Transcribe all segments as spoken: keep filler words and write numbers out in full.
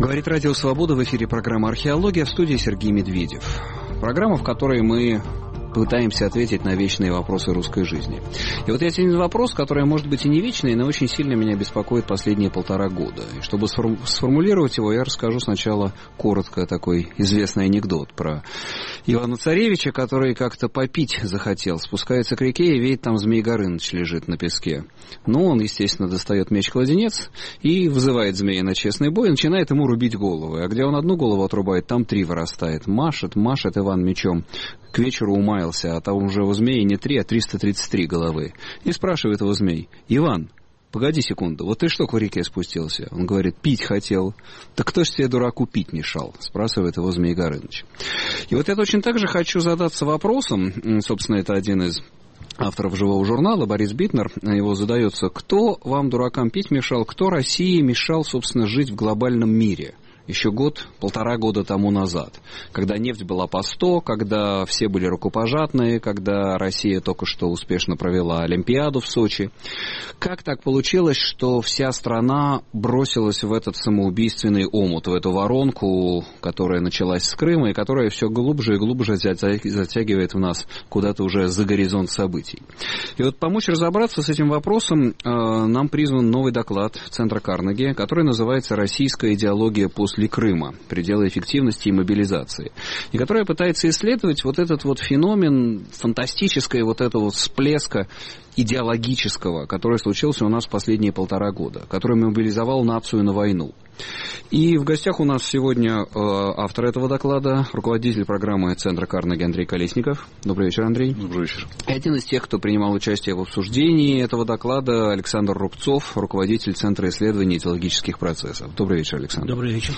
Говорит Радио Свобода, в эфире программа «Археология», в студии Сергей Медведев. Программа, в которой мы пытаемся ответить на вечные вопросы русской жизни. И вот есть один вопрос, который, может быть, и не вечный, но очень сильно меня беспокоит последние полтора года. И чтобы сформулировать его, я расскажу сначала коротко такой известный анекдот про Ивана Царевича, который как-то попить захотел, спускается к реке и видит, там Змей Горыныч лежит на песке. Ну, он, естественно, достает меч-кладенец и вызывает змея на честный бой и начинает ему рубить головы. А где он одну голову отрубает, там три вырастает. Машет, машет Иван мечом. К вечеру умаялся, а там уже у змеи не три, а триста тридцать три головы. И спрашивает его змей: «Иван, погоди секунду, вот ты что к реке спустился?» Он говорит: «Пить хотел». «Так кто ж тебе, дураку, пить мешал?» Спрашивает его Змей Горыныч. И вот я точно так же хочу задаться вопросом, собственно, это один из авторов «Живого журнала», Борис Битнер, его задается: кто вам, дуракам, пить мешал, кто России мешал, собственно, жить в глобальном мире? Еще год, полтора года тому назад, когда нефть была по сто, когда все были рукопожатные, когда Россия только что успешно провела Олимпиаду в Сочи. Как так получилось, что вся страна бросилась в этот самоубийственный омут, в эту воронку, которая началась с Крыма и которая все глубже и глубже затягивает в нас куда-то уже за горизонт событий? И вот помочь разобраться с этим вопросом э, нам призван новый доклад Центра Карнеги, который называется «Российская идеология после Крыма. Пределы эффективности и мобилизации», и которая пытается исследовать вот этот вот феномен фантастического вот этого вот всплеска идеологического, который случился у нас в последние полтора года, который мобилизовал нацию на войну. И в гостях у нас сегодня э, автор этого доклада, руководитель программы Центра Карнеги Андрей Колесников. Добрый вечер, Андрей. Добрый вечер. И один из тех, кто принимал участие в обсуждении этого доклада, Александр Рубцов, руководитель Центра исследований идеологических процессов. Добрый вечер, Александр. Добрый вечер.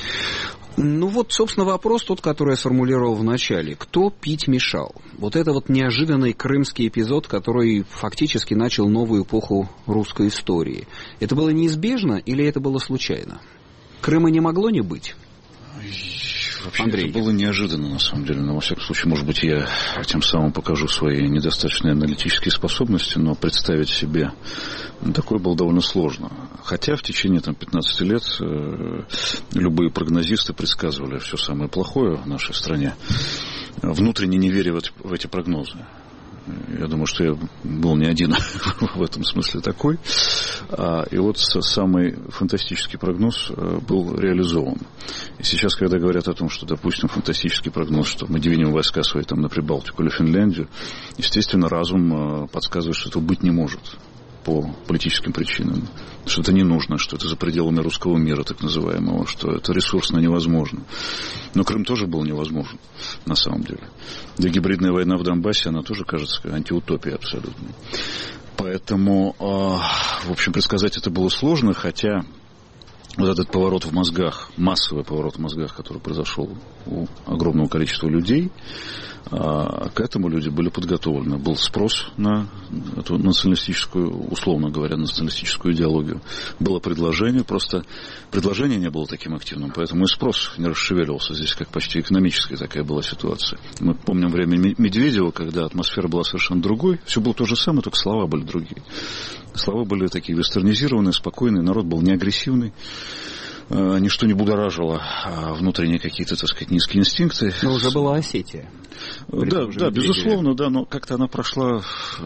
Ну вот, собственно, вопрос тот, который я сформулировал в начале. Кто пить мешал? Вот это вот неожиданный крымский эпизод, который фактически начал новую эпоху русской истории. Это было неизбежно или это было случайно? Крыма не могло не быть? Вообще, Андрей. Это было неожиданно, на самом деле. Но, во всяком случае, может быть, я тем самым покажу свои недостаточные аналитические способности, но представить себе такое было довольно сложно. Хотя в течение там, пятнадцати лет э, любые прогнозисты предсказывали все самое плохое в нашей стране, внутренне не веря в эти, в эти прогнозы. Я думаю, что я был не один в этом смысле такой. И вот самый фантастический прогноз был реализован. И сейчас, когда говорят о том, что, допустим, фантастический прогноз, что мы двинем войска свои там, на Прибалтику или Финляндию, естественно, разум подсказывает, что этого быть не может по политическим причинам, что это не нужно, что это за пределами русского мира, так называемого, что это ресурсно невозможно. Но Крым тоже был невозможен, на самом деле. Да и гибридная война в Донбассе, она тоже кажется антиутопией абсолютно. Поэтому, в общем, предсказать это было сложно, хотя вот этот поворот в мозгах, массовый поворот в мозгах, который произошел у огромного количества людей, к этому люди были подготовлены. Был спрос на эту националистическую, условно говоря, националистическую идеологию. Было предложение, просто предложение не было таким активным, поэтому и спрос не расшевеливался. Здесь как почти экономическая такая была ситуация. Мы помним время Медведева, когда атмосфера была совершенно другой. Все было то же самое, только слова были другие. Слова были такие вестернизированные, спокойные, народ был не агрессивный. Ничто не будоражило внутренние какие-то, так сказать, низкие инстинкты. Но уже была Осетия. Да, да, безусловно, да, но как-то она прошла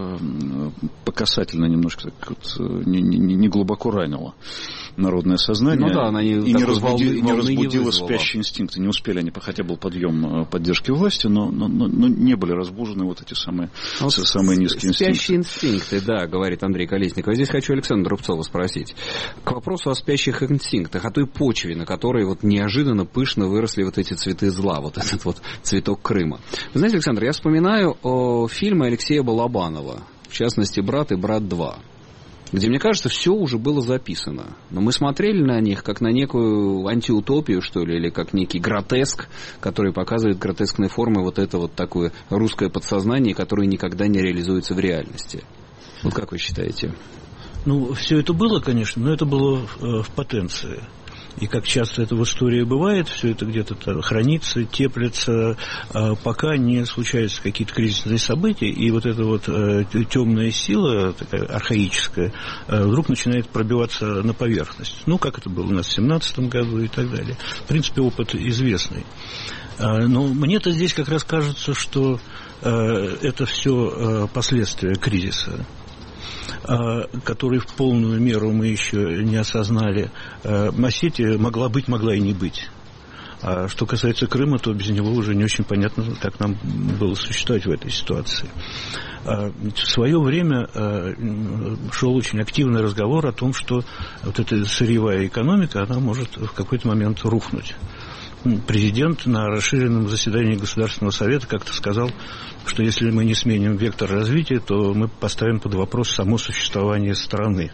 по касательно немножко, так вот, не, не, не глубоко ранила народное сознание. Ну да, она не, и не, разбуди, волны, не разбудила не спящие инстинкты. Не успели они, хотя был подъем поддержки власти, но, но, но, но не были разбужены вот эти самые, вот самые низкие спящие инстинкты. Спящие инстинкты, да, говорит Андрей Колесников. Здесь хочу Александра Рубцова спросить. К вопросу о спящих инстинктах, о той почве, на которой вот неожиданно пышно выросли вот эти цветы зла, вот этот вот цветок Крыма. Вы знаете, Александр, я вспоминаю о фильме Алексея Балабанова, в частности, «Брат» и «Брат два», где, мне кажется, все уже было записано. Но мы смотрели на них как на некую антиутопию, что ли, или как некий гротеск, который показывает гротескной формы вот это вот такое русское подсознание, которое никогда не реализуется в реальности. Вот как вы считаете? Ну, все это было, конечно, но это было в, в потенции. И как часто это в истории бывает, все это где-то хранится, теплится, пока не случаются какие-то кризисные события, и вот эта вот темная сила, такая архаическая, вдруг начинает пробиваться на поверхность. Ну, как это было у нас в семнадцатом году и так далее. В принципе, опыт известный. Но мне-то здесь как раз кажется, что это все последствия кризиса, который в полную меру мы еще не осознали. Осетия могла быть, могла и не быть. А что касается Крыма, то без него уже не очень понятно, как нам было существовать в этой ситуации. В свое время шел очень активный разговор о том, что вот эта сырьевая экономика, она может в какой-то момент рухнуть. Президент на расширенном заседании Государственного совета как-то сказал, что если мы не сменим вектор развития, то мы поставим под вопрос само существование страны.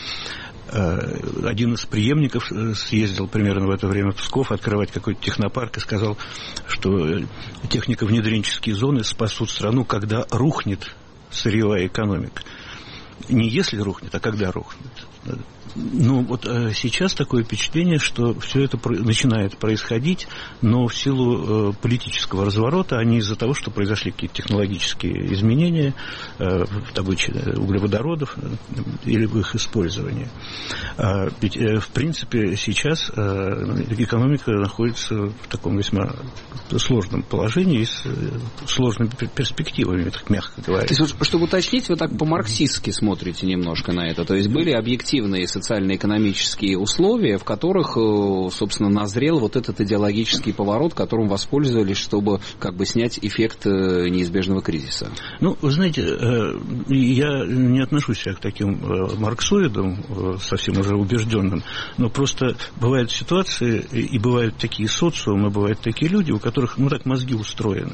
Один из преемников съездил примерно в это время в Псков открывать какой-то технопарк и сказал, что технико-внедренческие зоны спасут страну, когда рухнет сырьевая экономика. Не если рухнет, а когда рухнет. Ну, вот сейчас такое впечатление, что все это начинает происходить, но в силу политического разворота, а не из-за того, что произошли какие-то технологические изменения в добыче углеводородов или в их использовании. Ведь, в принципе, сейчас экономика находится в таком весьма сложном положении и с сложными перспективами, так мягко говоря. То есть, чтобы уточнить, вы так по-марксистски смотрите немножко на это. То есть были объективные социально-экономические условия, в которых, собственно, назрел вот этот идеологический поворот, которым воспользовались, чтобы как бы снять эффект неизбежного кризиса. Ну, вы знаете, я не отношусь к таким марксоидам, совсем уже убежденным, но просто бывают ситуации, и бывают такие социумы, бывают такие люди, у которых, ну, так мозги устроены.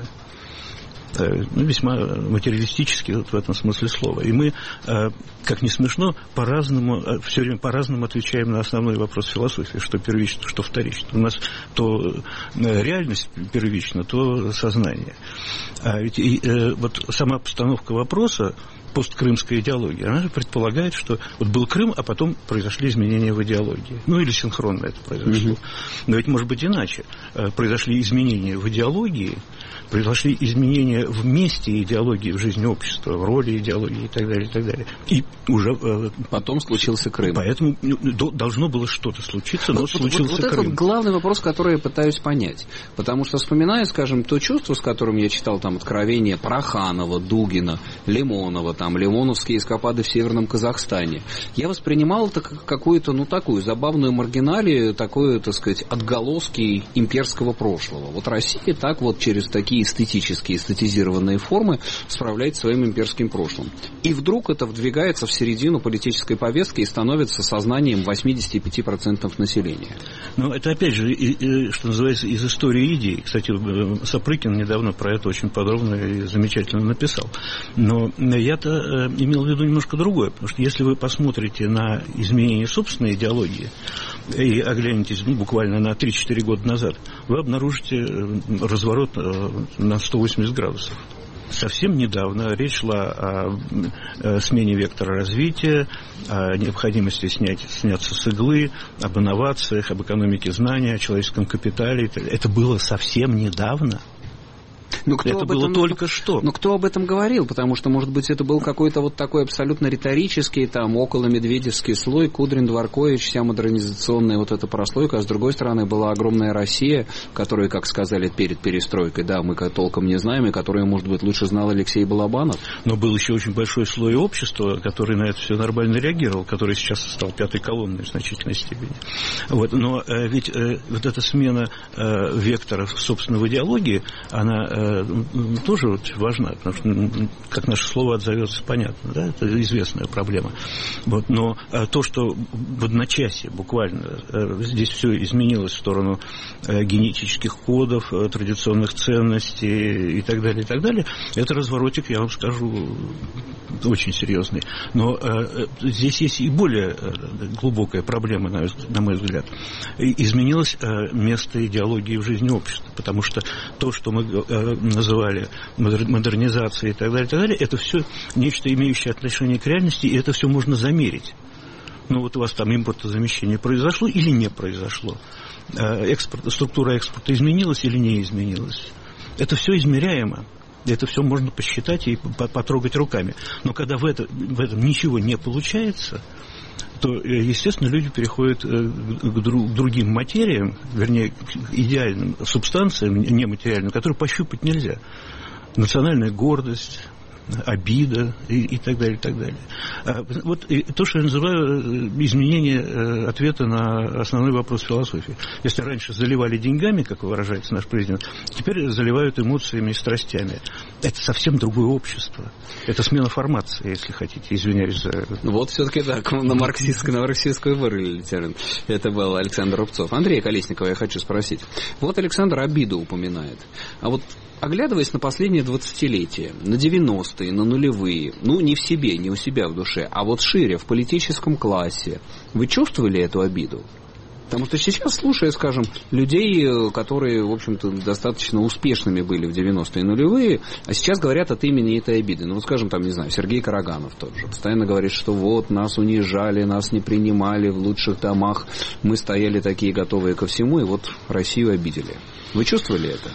Ну, весьма материалистически вот в этом смысле слова. И мы, как ни смешно, по-разному, все время по-разному отвечаем на основной вопрос философии, что первично, что вторично. У нас то реальность первична, то сознание. А ведь и, вот сама постановка вопроса, посткрымская идеология, она же предполагает, что вот был Крым, а потом произошли изменения в идеологии. Ну, или синхронно это произошло. Mm-hmm. Но ведь может быть иначе. Произошли изменения в идеологии, произошли изменения в месте идеологии в жизни общества, в роли идеологии и так далее, и так далее. И уже... Потом случился Крым. Поэтому должно было что-то случиться, но вот, случился вот, вот Крым. Это вот главный вопрос, который я пытаюсь понять. Потому что, вспоминая, скажем, то чувство, с которым я читал там откровения Проханова, Дугина, Лимонова, там, лимоновские эскапады в Северном Казахстане, я воспринимал это как какую-то, ну, такую забавную маргиналию, такую, так сказать, отголоски имперского прошлого. Вот Россия так вот через такие эстетические, эстетизированные формы справляется своим имперским прошлым. И вдруг это вдвигается в середину политической повестки и становится сознанием восемьдесят пять процентов населения. Ну, это, опять же, и, и, что называется, из истории идей. Кстати, Сапрыкин недавно про это очень подробно и замечательно написал. Но я-то имел в виду немножко другое, потому что если вы посмотрите на изменение собственной идеологии и оглянетесь, ну, буквально на три-четыре года назад, вы обнаружите разворот на сто восемьдесят градусов. Совсем недавно речь шла о смене вектора развития, о необходимости снять, сняться с иглы, об инновациях, об экономике знания, о человеческом капитале. Это было совсем недавно. Но кто это было этом, только что. Но кто об этом говорил? Потому что, может быть, это был какой-то вот такой абсолютно риторический, там, около медведевский слой, Кудрин, Дворкович, вся модернизационная вот эта прослойка, а с другой стороны была огромная Россия, которая, как сказали перед перестройкой, да, мы толком не знаем, и которую, может быть, лучше знал Алексей Балабанов. Но был еще очень большой слой общества, который на это все нормально реагировал, который сейчас стал пятой колонной в значительной степени. Вот. Но э, ведь э, вот эта смена э, векторов, собственно, в идеологии, она э, тоже вот важна, потому что как наше слово отзовется, понятно, да, это известная проблема. Вот, но а, то, что в одночасье буквально а, здесь все изменилось в сторону а, генетических кодов, а, традиционных ценностей и так далее, и так далее, это разворотик, я вам скажу, очень серьезный. Но а, здесь есть и более а, глубокая проблема, на, на мой взгляд. И изменилось а, место идеологии в жизни общества, потому что то, что мы а, называли модернизацией и так далее, и так далее, это все нечто, имеющее отношение к реальности, и это все можно замерить. Ну, вот у вас там импортозамещение произошло или не произошло? Экспорт, структура экспорта изменилась или не изменилась? Это все измеряемо. Это все можно посчитать и потрогать руками. Но когда в, это, в этом ничего не получается, то, естественно, люди переходят к другим материям, вернее, к идеальным субстанциям, нематериальным, которые пощупать нельзя. Национальная гордость, обида и, и так далее, и так далее. Вот то, что я называю изменение ответа на основной вопрос философии. Если раньше заливали деньгами, как выражается наш президент, теперь заливают эмоциями и страстями. Это совсем другое общество. Это смена формации, если хотите, извиняюсь за... Вот все-таки так, на марксистскую, на марксистскую вырыли термин. Это был Александр Рубцов. Андрея Колесникова я хочу спросить. Вот Александр обиду упоминает. А вот оглядываясь на последние двадцатилетия, на девяностые, на нулевые, ну, не в себе, не у себя в душе, а вот шире, в политическом классе, вы чувствовали эту обиду? Потому что сейчас, слушая, скажем, людей, которые, в общем-то, достаточно успешными были в девяностые и нулевые, а сейчас говорят от имени этой обиды. Ну, вот, скажем, там, не знаю, Сергей Караганов тот же, постоянно говорит, что вот, нас унижали, нас не принимали в лучших домах, мы стояли такие готовые ко всему, и вот Россию обидели. Вы чувствовали это?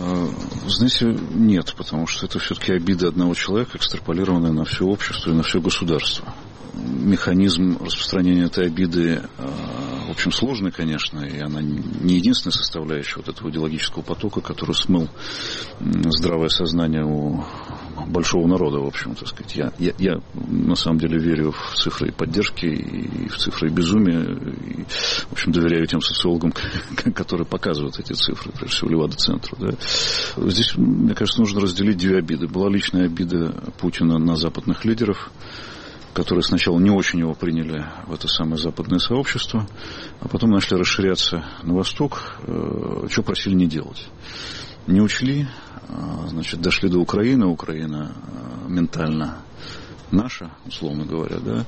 Знаете, нет, потому что это все-таки обида одного человека, экстраполированная на все общество и на все государство. Механизм распространения этой обиды, в общем, сложный, конечно, и она не единственная составляющая вот этого идеологического потока, который смыл здравое сознание у большого народа, в общем, так сказать. Я, я, я на самом деле верю в цифры поддержки и в цифры безумия, и, в общем, доверяю тем социологам, которые показывают эти цифры, прежде всего, Левада-центру. Да. Здесь, мне кажется, нужно разделить две обиды. Была личная обида Путина на западных лидеров, которые сначала не очень его приняли в это самое западное сообщество, а потом начали расширяться на восток, что просили не делать. Не учли, значит, дошли до Украины, Украина ментально наша, условно говоря, да,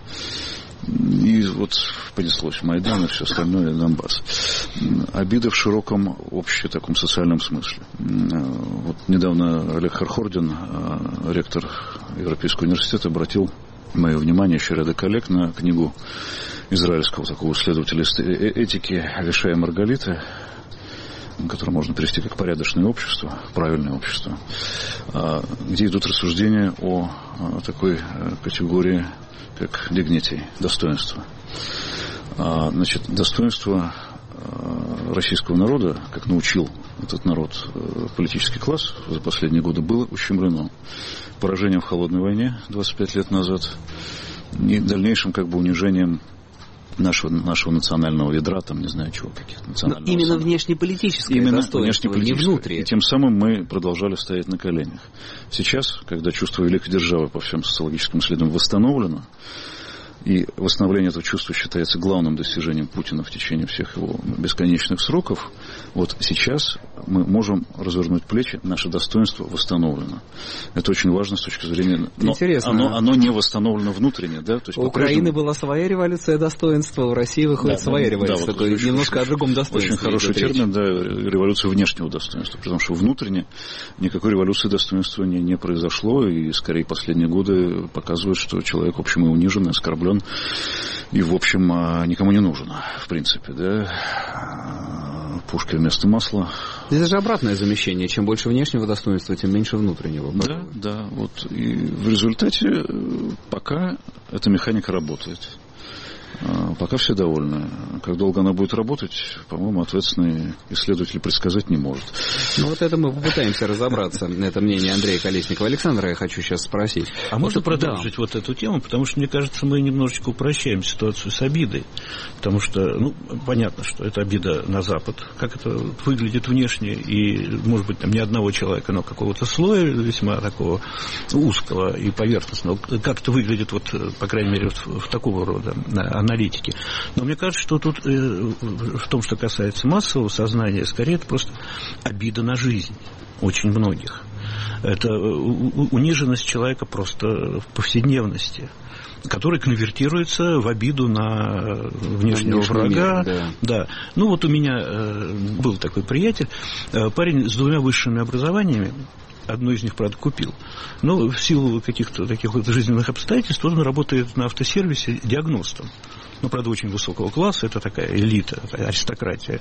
и вот понеслось Майдан и все остальное, Донбасс. Обида в широком общем таком социальном смысле. Вот недавно Олег Хархордин, ректор Европейского университета, обратил мое внимание, еще ряда коллег, на книгу израильского такого исследователя этики Авишая Маргалита, которую можно перевести как «Порядочное общество», «Правильное общество», где идут рассуждения о такой категории, как dignity, достоинство. Значит, достоинство российского народа, как научил этот народ политический класс за последние годы, было ущемлено поражением в холодной войне двадцать пять лет назад и дальнейшим как бы унижением нашего, нашего национального ядра, там, не знаю чего, каких-то национального... Но именно внешнеполитическое именно достоинство, внешнеполитическое. Не внутри. И тем самым мы продолжали стоять на коленях. Сейчас, когда чувство великой державы по всем социологическим исследованиям восстановлено, и восстановление этого чувства считается главным достижением Путина в течение всех его бесконечных сроков, вот сейчас мы можем развернуть плечи, наше достоинство восстановлено. Это очень важно с точки зрения... Но интересно. Оно, оно не восстановлено внутренне. Да? То есть у Украины была своя революция достоинства, у России выходит да, своя да, революция. Да, вот, очень, немножко очень, о другом достоинстве. Очень хороший термин, да, революция внешнего достоинства. Потому что внутренне никакой революции достоинства не, не произошло. И скорее последние годы показывают, что человек, в общем, и унижен, и оскорблен. И, в общем, никому не нужен, в принципе, да. Пушки вместо масла. Это же обратное замещение. Чем больше внешнего достоинства, тем меньше внутреннего. Да, да. Вот. И в результате пока эта механика работает. Пока все довольны. Как долго она будет работать, по-моему, ответственный исследователь предсказать не может. Ну, вот это мы попытаемся разобраться. Это мнение Андрея Колесникова. Александра, я хочу сейчас спросить. А вот можно продолжить да. вот эту тему? Потому что, мне кажется, мы немножечко упрощаем ситуацию с обидой. Потому что, ну, понятно, что это обида на Запад. Как это выглядит внешне. И, может быть, там не одного человека, но какого-то слоя весьма такого узкого и поверхностного. Как это выглядит, вот, по крайней мере, в, в такого рода аналитики. Но мне кажется, что тут э, в том, что касается массового сознания, скорее это просто обида на жизнь очень многих. Это униженность человека просто в повседневности, которая конвертируется в обиду на внешнего на врага. Мир, да. Да. Ну вот у меня э, был такой приятель, э, парень с двумя высшими образованиями. Одно из них, правда, купил. Но в силу каких-то таких вот жизненных обстоятельств он работает на автосервисе диагностом. ну, правда, очень высокого класса, это такая элита, такая аристократия.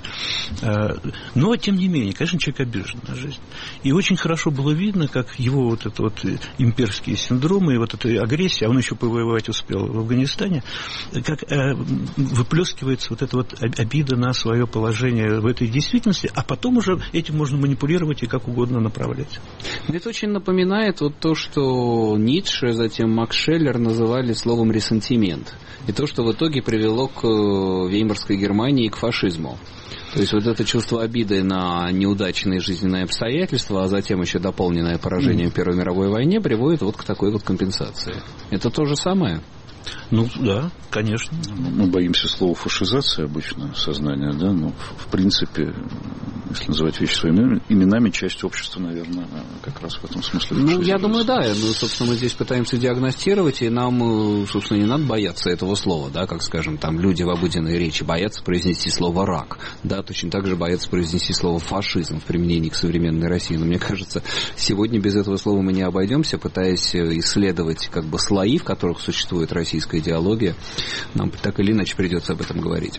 Но, тем не менее, конечно, человек обижен на жизнь. И очень хорошо было видно, как его вот это вот имперские синдромы и вот эта агрессия, а он еще повоевать успел в Афганистане, как выплескивается вот эта вот обида на свое положение в этой действительности, а потом уже этим можно манипулировать и как угодно направлять. Это очень напоминает вот то, что Ницше, затем Макс Шеллер называли словом «ресентимент». И то, что в итоге привело к Веймарской Германии и к фашизму. То есть вот это чувство обиды на неудачные жизненные обстоятельства, а затем еще дополненное поражение в Первой мировой войне, приводит вот к такой вот компенсации. Это то же самое? Ну, да, конечно. Мы боимся слова фашизация обычно, сознания, да, но в принципе, если называть вещи своими именами, часть общества, наверное, как раз в этом смысле. Ну, я думаю, да. Ну, собственно, мы здесь пытаемся диагностировать, и нам, собственно, не надо бояться этого слова, да, как, скажем, там люди в обыденной речи боятся произнести слово «рак», да, точно так же боятся произнести слово «фашизм» в применении к современной России. Но мне кажется, сегодня без этого слова мы не обойдемся, пытаясь исследовать, как бы, слои, в которых существует российская идеология. Нам так или иначе придется об этом говорить.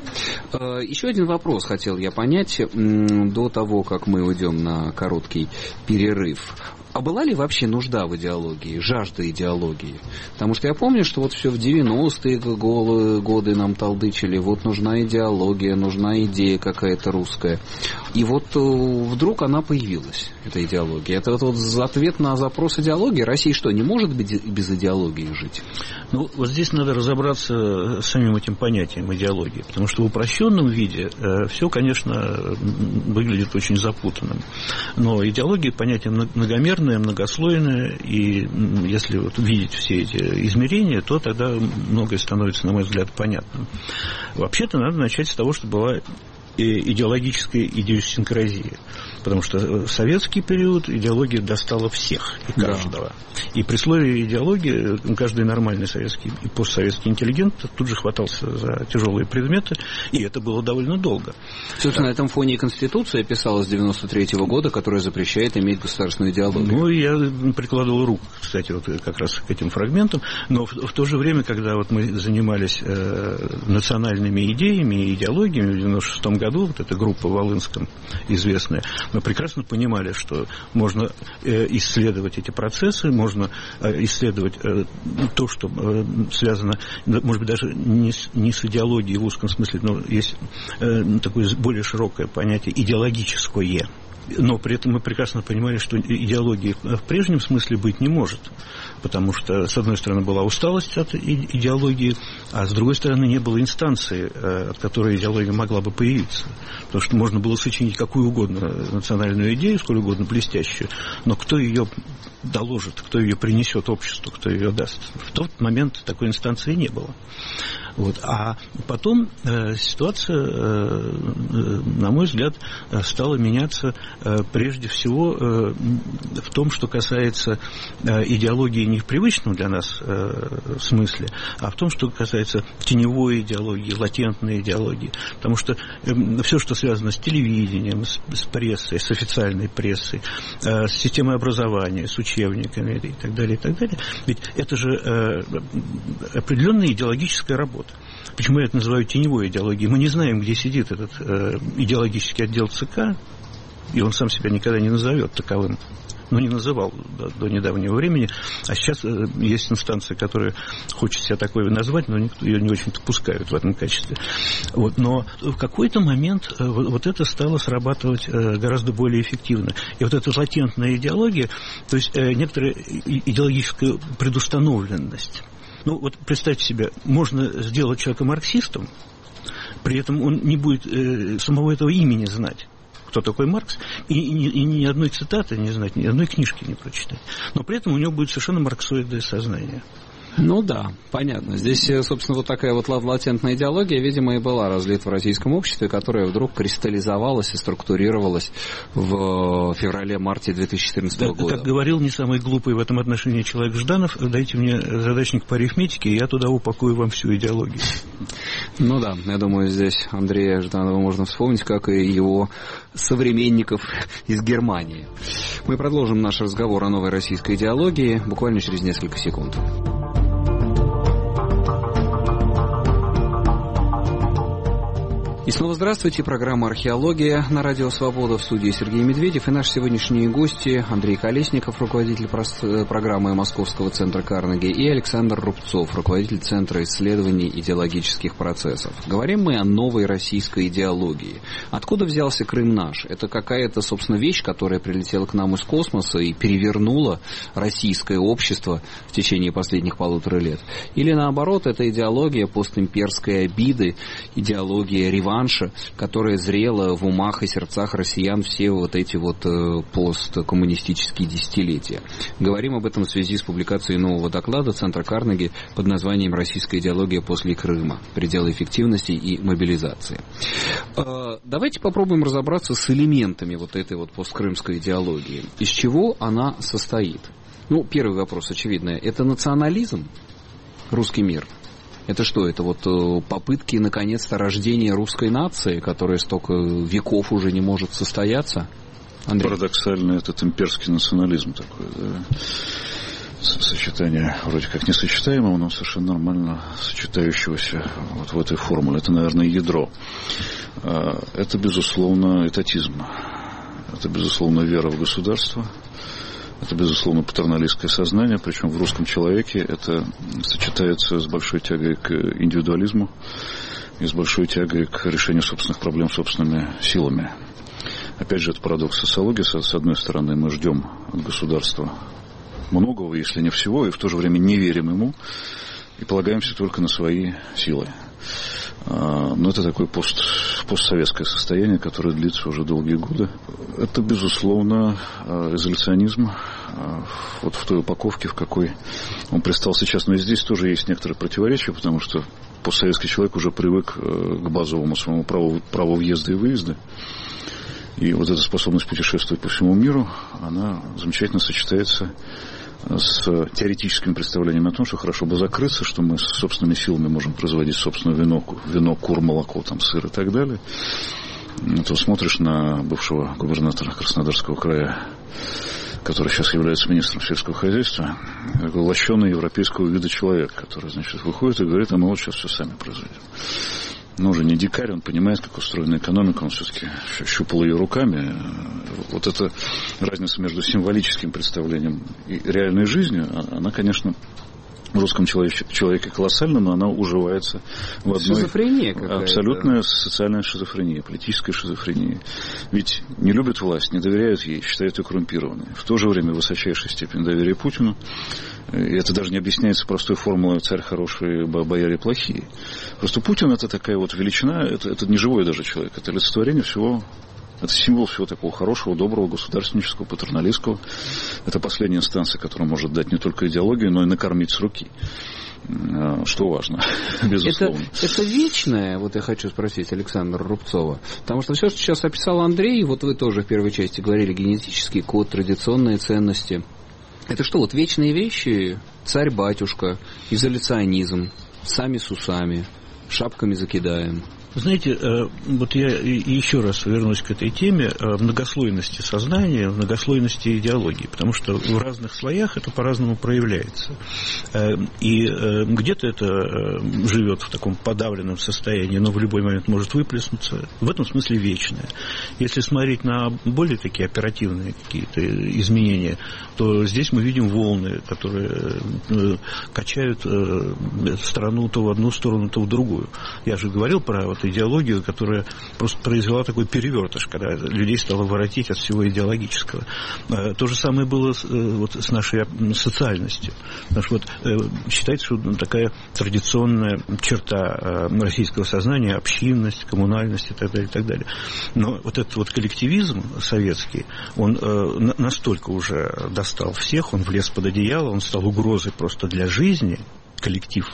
Еще один вопрос хотел я понять до того, как мы уйдем на короткий перерыв. А была ли вообще нужда в идеологии, жажда идеологии? Потому что я помню, что вот все в девяностые годы нам толдычили, вот нужна идеология, нужна идея какая-то русская. И вот вдруг она появилась, эта идеология. Это вот, вот ответ на запрос идеологии. Россия что, не может без идеологии жить? Ну, вот здесь надо разобраться с самим этим понятием идеологии, потому что в упрощенном виде э, все, конечно, выглядит очень запутанным. Но идеология понятие многомерное, многослойное, и если вот видеть все эти измерения, то тогда многое становится, на мой взгляд, понятным. Вообще-то надо начать с того, что была идеологическая идиосинкразия. Потому что в советский период идеология достала всех и каждого. Да. И при слове идеологии каждый нормальный советский и постсоветский интеллигент тут же хватался за тяжелые предметы, и это было довольно долго. Собственно, на этом фоне и Конституция писалась с девяносто третьего года, которая запрещает иметь государственную идеологию. Ну, я прикладывал руку, кстати, вот как раз к этим фрагментам, но в, в то же время, когда вот мы занимались э, национальными идеями и идеологиями в девяносто шестом году, вот эта группа в Волынском известная, мы прекрасно понимали, что можно исследовать эти процессы, можно исследовать то, что связано, может быть, даже не с, не с идеологией в узком смысле, но есть такое более широкое понятие идеологическое. Но при этом мы прекрасно понимали, что идеологии в прежнем смысле быть не может. Потому что, с одной стороны, была усталость от идеологии, а с другой стороны, не было инстанции, от которой идеология могла бы появиться. Потому что можно было сочинить какую угодно национальную идею, сколь угодно блестящую, но кто ее доложит, кто ее принесет обществу, кто ее даст. В тот момент такой инстанции не было. Вот. А потом э, ситуация, э, э, на мой взгляд, стала меняться э, прежде всего э, в том, что касается э, идеологии не в привычном для нас э, смысле, а в том, что касается теневой идеологии, латентной идеологии. Потому что э, все, что связано с телевидением, с, с прессой, с официальной прессой, э, с системой образования, с учебниками и так далее, и так далее, ведь это же э, определенная идеологическая работа. Почему я это называю теневой идеологией? Мы не знаем, где сидит этот э, идеологический отдел ЦК, и он сам себя никогда не назовет таковым. Ну, не называл до, до недавнего времени. А сейчас э, есть инстанция, которая хочет себя такой назвать, но никто ее не очень-то пускают в этом качестве. Вот. Но в какой-то момент э, вот, вот это стало срабатывать э, гораздо более эффективно. И вот эта латентная идеология, то есть э, некоторая идеологическая предустановленность. Ну, вот представьте себе, можно сделать человека марксистом, при этом он не будет э, самого этого имени знать, кто такой Маркс, и, и, и ни одной цитаты не знать, ни одной книжки не прочитать. Но при этом у него будет совершенно марксоидное сознание. Ну да, понятно. Здесь, собственно, вот такая вот латентная идеология, видимо, и была разлита в российском обществе, которая вдруг кристаллизовалась и структурировалась в феврале-марте две тысячи четырнадцатого года. Как говорил не самый глупый в этом отношении человек Жданов, дайте мне задачник по арифметике, и я туда упакую вам всю идеологию. Ну да, я думаю, здесь Андрея Жданова можно вспомнить, как и его современников из Германии. Мы продолжим наш разговор о новой российской идеологии буквально через несколько секунд. Снова здравствуйте. Программа «Археология» на Радио Свобода. В студии Сергей Медведев. И наши сегодняшние гости Андрей Колесников, руководитель программы Московского центра Карнеги, и Александр Рубцов, руководитель Центра исследований идеологических процессов. Говорим мы о новой российской идеологии. Откуда взялся Крым наш? Это какая-то, собственно, вещь, которая прилетела к нам из космоса и перевернула российское общество в течение последних полутора лет? Или наоборот, это идеология постимперской обиды, идеология реванша, которая зрела в умах и сердцах россиян все вот эти вот э, посткоммунистические десятилетия. Говорим об этом в связи с публикацией нового доклада Центра Карнеги под названием «Российская идеология после Крыма. Пределы эффективности и мобилизации». Э, давайте попробуем разобраться с элементами вот этой вот посткрымской идеологии. Из чего она состоит? Ну, первый вопрос очевидный. Это национализм, русский мир? Это что, это вот попытки, наконец-то, рождения русской нации, которая столько веков уже не может состояться? Андрей? Парадоксально, этот имперский национализм такой, да? Сочетание вроде как несочетаемого, но совершенно нормально сочетающегося вот в этой формуле. Это, наверное, ядро. Это, безусловно, этатизм. Это, безусловно, вера в государство. Это, безусловно, патерналистское сознание, причем в русском человеке это сочетается с большой тягой к индивидуализму и с большой тягой к решению собственных проблем собственными силами. Опять же, это парадокс социологии. С одной стороны, мы ждем от государства многого, если не всего, и в то же время не верим ему и полагаемся только на свои силы. Но это такое пост, постсоветское состояние, которое длится уже долгие годы. Это, безусловно, изоляционизм вот в той упаковке, в какой он предстал сейчас. Но и здесь тоже есть некоторые противоречия, потому что постсоветский человек уже привык к базовому своему праву, праву въезда и выезда. И вот эта способность путешествовать по всему миру, она замечательно сочетается с теоретическими представлениями о том, что хорошо бы закрыться, что мы с собственными силами можем производить собственное вино, вино, кур, молоко, там, сыр и так далее. То смотришь на бывшего губернатора Краснодарского края, который сейчас является министром сельского хозяйства, такой лощеный европейского вида человек, который, значит, выходит и говорит, а мы вот сейчас все сами произведем. Но уже не дикарь, он понимает, как устроена экономика, он все-таки щупал ее руками. Вот эта разница между символическим представлением и реальной жизнью, она, конечно, в русском человеке, человеке колоссальна, но она уживается в одной... Шизофрения какая-то. Абсолютная социальная шизофрения, политическая шизофрения. Ведь не любят власть, не доверяют ей, считают ее коррумпированной. В то же время высочайшая степень доверия Путину. И это даже не объясняется простой формулой «царь хороший, бояре плохие». Просто Путин — это такая вот величина, это, это не живой даже человек, это олицетворение всего... Это символ всего такого хорошего, доброго, государственнического, патерналистского. Это последняя инстанция, которая может дать не только идеологию, но и накормить с руки. Что важно, безусловно. Это, это вечное, вот я хочу спросить Александра Рубцова. Потому что все, что сейчас описал Андрей, вот вы тоже в первой части говорили, генетический код, традиционные ценности. Это что, вот вечные вещи? Царь-батюшка, изоляционизм, сами с усами, шапками закидаем. Знаете, вот я еще раз вернусь к этой теме многослойности сознания, многослойности идеологии, потому что в разных слоях это по-разному проявляется. И где-то это живет в таком подавленном состоянии, но в любой момент может выплеснуться. В этом смысле вечное. Если смотреть на более такие оперативные какие-то изменения, то здесь мы видим волны, которые качают страну то в одну сторону, то в другую. Я же говорил про вот идеологию, которая просто произвела такой перевертыш, когда людей стало воротить от всего идеологического. То же самое было с, вот, с нашей социальностью. Потому что вот, считается, что такая традиционная черта российского сознания — общинность, коммунальность и так далее, и так далее. Но вот этот вот коллективизм советский, он настолько уже достал всех, он влез под одеяло, он стал угрозой просто для жизни, коллектив,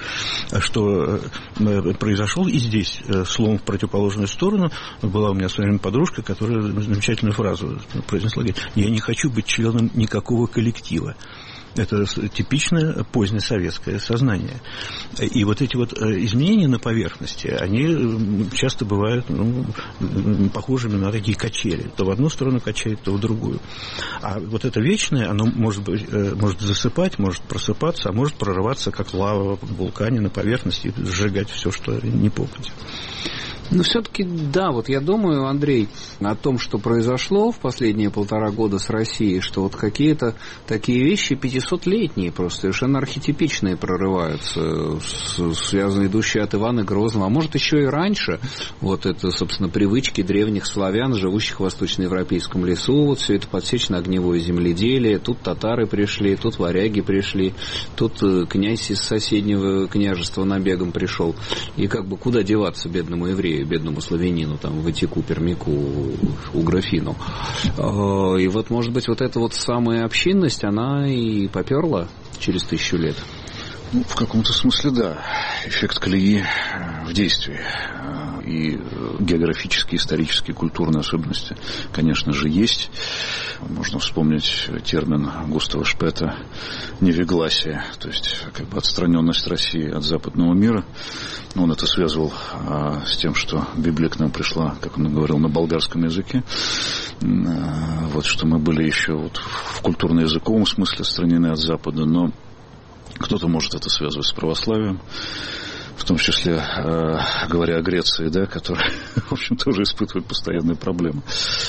что произошел и здесь слом в противоположную сторону. Была у меня в свое время подружка, которая замечательную фразу произнесла: говорит, я не хочу быть членом никакого коллектива. Это типичное позднесоветское сознание. И вот эти вот изменения на поверхности, они часто бывают, ну, похожими на такие качели. То в одну сторону качает, то в другую. А вот это вечное, оно может быть, может засыпать, может просыпаться, а может прорываться, как лава в вулкане на поверхности, и сжигать все, что не попадет. Ну, все-таки, да, вот я думаю, Андрей, о том, что произошло в последние полтора года с Россией, что вот какие-то такие вещи пятисотлетние просто, совершенно архетипичные прорываются, связанные, идущие от Ивана Грозного, а может, еще и раньше, вот это, собственно, привычки древних славян, живущих в восточноевропейском лесу, вот все это подсечно-огневое земледелие, тут татары пришли, тут варяги пришли, тут князь из соседнего княжества набегом пришел, и как бы куда деваться бедному еврею, бедному славянину, там, Ватику, Пермяку, Уграфину. И вот, может быть, вот эта вот самая общинность, она и поперла через тысячу лет. Ну, в каком-то смысле, да. Эффект колеи в действии. И географические, исторические, культурные особенности, конечно же, есть. Можно вспомнить термин Густава Шпета «невегласие», то есть как бы отстраненность России от западного мира. Он это связывал а, с тем, что Библия к нам пришла, как он говорил, на болгарском языке. А, вот, что мы были еще вот в культурно-языковом смысле отстранены от Запада, но кто-то может это связывать с православием, в том числе, э, говоря о Греции, да, которая, в общем, тоже испытывает постоянные проблемы.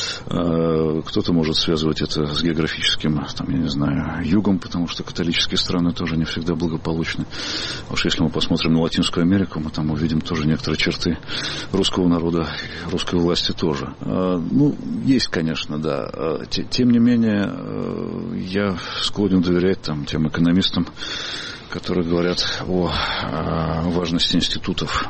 Э, кто-то может связывать это с географическим, там, я не знаю, югом, потому что католические страны тоже не всегда благополучны. А уж если мы посмотрим на Латинскую Америку, мы там увидим тоже некоторые черты русского народа, русской власти тоже. Э, ну, есть, конечно, да. Тем не менее, э, я склонен доверять там, тем экономистам, которые говорят о, о важности институтов,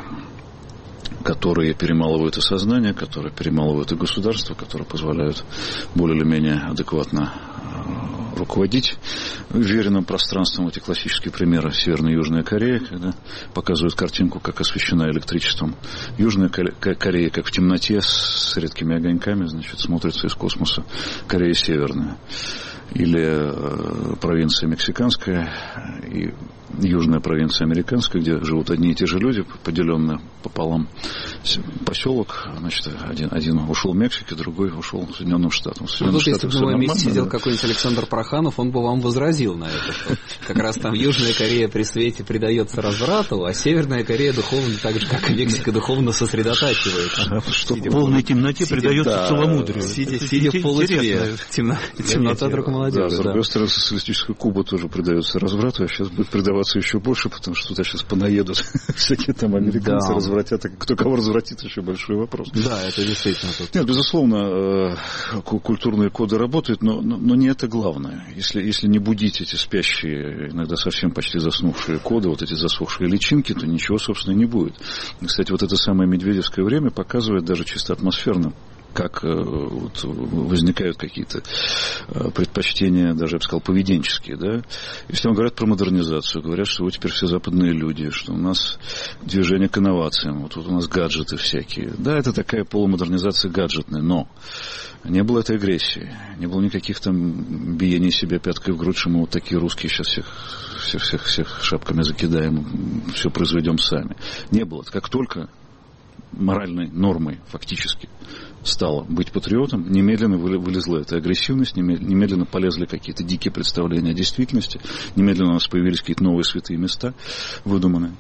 которые перемалывают и сознание, которые перемалывают и государство, которые позволяют более или менее адекватно руководить веренным пространством. Эти классические примеры Северная и Южная Корея, когда показывают картинку, как освещена электричеством. Южная Корея, как в темноте, с редкими огоньками, значит, смотрится из космоса. Корея Северная. Или э, провинция мексиканская и южная провинция американская, где живут одни и те же люди, поделенные пополам. Поселок, значит, один, один ушел в Мексику, другой ушел в Соединенным Штатам. В ну, вот если бы на моем месте сидел да? какой-нибудь Александр Проханов, он бы вам возразил на это, что как раз там Южная Корея при свете предается разврату, а Северная Корея духовно, так же, как и Мексика, духовно сосредотачивается. Что в полной темноте предается целомудрию. Сидя в полутьме. Темнота друг молодежи. Да, с другой стороны, социалистическая Куба тоже предается разврату, а сейчас будет предаваться еще больше, потому что туда сейчас понаедут всякие там американцы, да. развратят. Кто кого развратит, еще большой вопрос. Да, это действительно. Нет, безусловно, культурные коды работают, но, но, но не это главное. Если, если не будить эти спящие, иногда совсем почти заснувшие коды, вот эти засохшие личинки, то ничего, собственно, не будет. Кстати, вот это самое медведевское время показывает даже чисто атмосферно, как вот, возникают какие-то предпочтения, даже, я бы сказал, поведенческие. Да? Если вам говорят про модернизацию, говорят, что вы теперь все западные люди, что у нас движение к инновациям, вот тут у нас гаджеты всякие. Да, это такая полумодернизация гаджетная, но не было этой агрессии, не было никаких там биений себя пяткой в грудь, что мы вот такие русские сейчас всех, всех, всех, всех шапками закидаем, все произведем сами. Не было. Как только моральной нормой фактически стало быть патриотом, немедленно вылезла эта агрессивность, немедленно полезли какие-то дикие представления о действительности, немедленно у нас появились какие-то новые святые места выдуманные.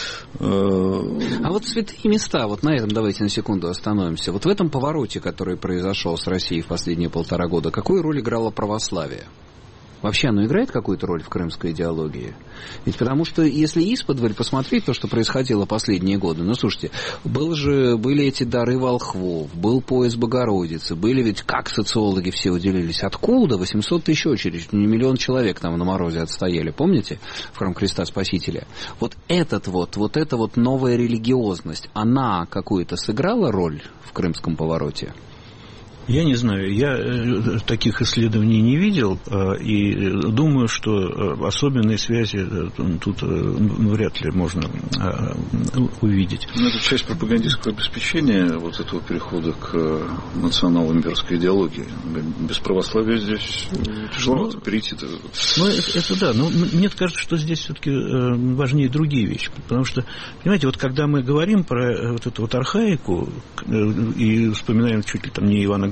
А вот святые места, вот на этом давайте на секунду остановимся. Вот в этом повороте, который произошел с Россией в последние полтора года, какую роль играло православие? Вообще оно играет какую-то роль в крымской идеологии? Ведь потому что, если исподволь посмотреть то, что происходило последние годы, ну, слушайте, был же, были эти дары волхвов, был пояс Богородицы, были ведь, как социологи все уделились, откуда? восемьсот тысяч очередь, не миллион человек там на морозе отстояли, помните? В храм Христа Спасителя. Вот этот вот, вот эта вот новая религиозность, она какую-то сыграла роль в крымском повороте? Я не знаю, я таких исследований не видел, и думаю, что особенные связи тут вряд ли можно увидеть. Ну, это часть пропагандистского обеспечения вот этого перехода к национал-имперской идеологии. Без православия здесь тяжело ну, перейти. Ну, это, это да, но мне кажется, что здесь все-таки важнее другие вещи, потому что, понимаете, вот когда мы говорим про вот эту вот архаику и вспоминаем чуть ли там не Ивана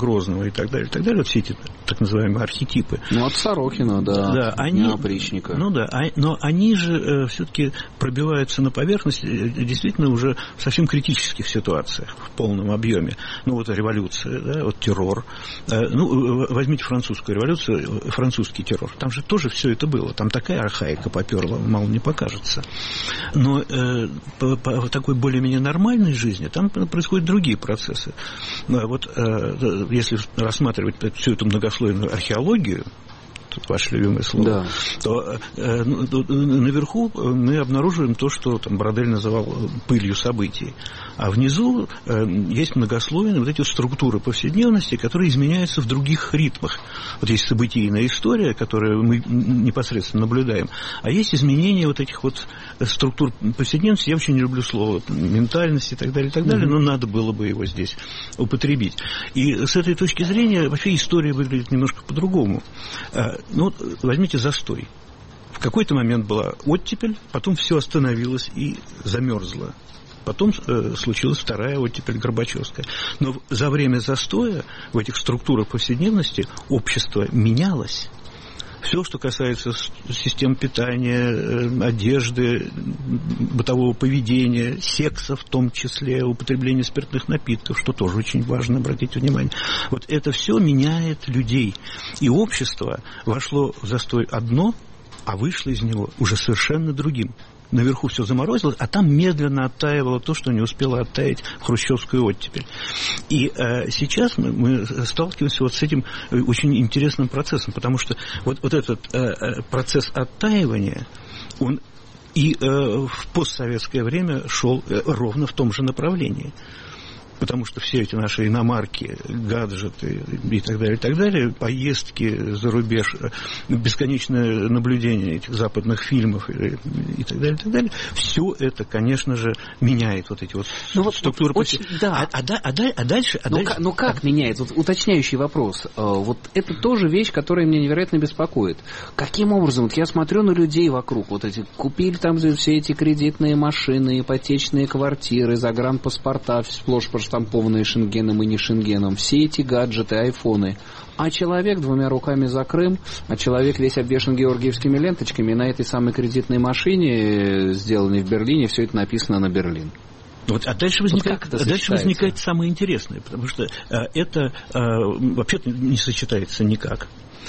Грозного и так далее, и так далее, вот все эти так называемые архетипы. Ну, от Сорокина, да, да они, опричника. Ну да, а, но они же э, все-таки пробиваются на поверхность э, действительно уже в совсем критических ситуациях, в полном объеме. Ну вот революция, да, вот террор. Э, ну, возьмите французскую революцию, французский террор. Там же тоже все это было. Там такая архаика поперла, мало не покажется. Но э, по, по такой более-менее нормальной жизни там происходят другие процессы. Вот э, если рассматривать всю эту многослойную археологию, тут ваше любимое слово, да. то э, наверху мы обнаруживаем то, что там Бродель называл пылью событий. А внизу э, есть многослойные вот эти структуры повседневности, которые изменяются в других ритмах. Вот есть событийная история, которую мы непосредственно наблюдаем, а есть изменения вот этих вот структур повседневности. Я очень не люблю слово ментальность и так далее, и так далее, mm-hmm. но надо было бы его здесь употребить. И с этой точки зрения вообще история выглядит немножко по-другому. Ну, вот возьмите застой. В какой-то момент была оттепель, потом все остановилось и замерзло. Потом э, случилась вторая оттепель Горбачевская. Но за время застоя в этих структурах повседневности общество менялось. Все, что касается систем питания, одежды, бытового поведения, секса в том числе, употребления спиртных напитков, что тоже очень важно, обратите внимание. Вот это все меняет людей. И общество вошло в застой одно, а вышло из него уже совершенно другим. Наверху все заморозилось, а там медленно оттаивало то, что не успело оттаять в хрущевскую оттепель. И э, сейчас мы, мы сталкиваемся вот с этим очень интересным процессом, потому что вот, вот этот э, процесс оттаивания, он и э, в постсоветское время шел э, ровно в том же направлении. Потому что все эти наши иномарки, гаджеты и так далее, и так далее, поездки за рубеж, бесконечное наблюдение этих западных фильмов и, и так далее, и так далее, все это, конечно же, меняет вот эти вот ну, структуры. Вот, очень, да. а, а, а, а дальше... А но, дальше... Как, но как а... меняет? Вот уточняющий вопрос. Вот это тоже вещь, которая меня невероятно беспокоит. Каким образом? Вот я смотрю на людей вокруг, вот эти, купили там все эти кредитные машины, ипотечные квартиры, загранпаспорта, сплошь штампованные шенгеном и не шенгеном, все эти гаджеты, айфоны. А человек двумя руками за Крым, а человек весь обвешан георгиевскими ленточками, на этой самой кредитной машине, сделанной в Берлине, все это написано на Берлин. Вот, а дальше возникает, вот дальше возникает самое интересное, потому что а, это а, вообще-то не сочетается никак.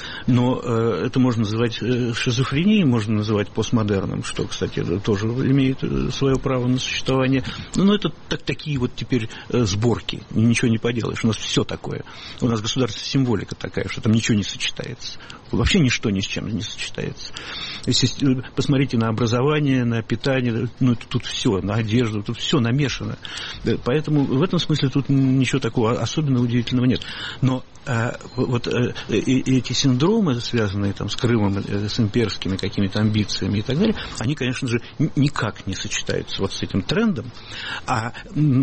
Но э, это можно называть шизофренией, можно называть постмодерном, что, кстати, тоже имеет свое право на существование. Но это так, такие вот теперь э, сборки, ничего не поделаешь. У нас все такое. У нас государственная символика такая, что там ничего не сочетается. Вообще ничто ни с чем не сочетается. Если посмотрите на образование, на питание, ну, тут все, на одежду, тут все намешано. Поэтому в этом смысле тут ничего такого особенно удивительного нет. Но а, вот а, эти синдромы, связанные там, с Крымом, с имперскими какими-то амбициями и так далее, они, конечно же, никак не сочетаются вот с этим трендом. А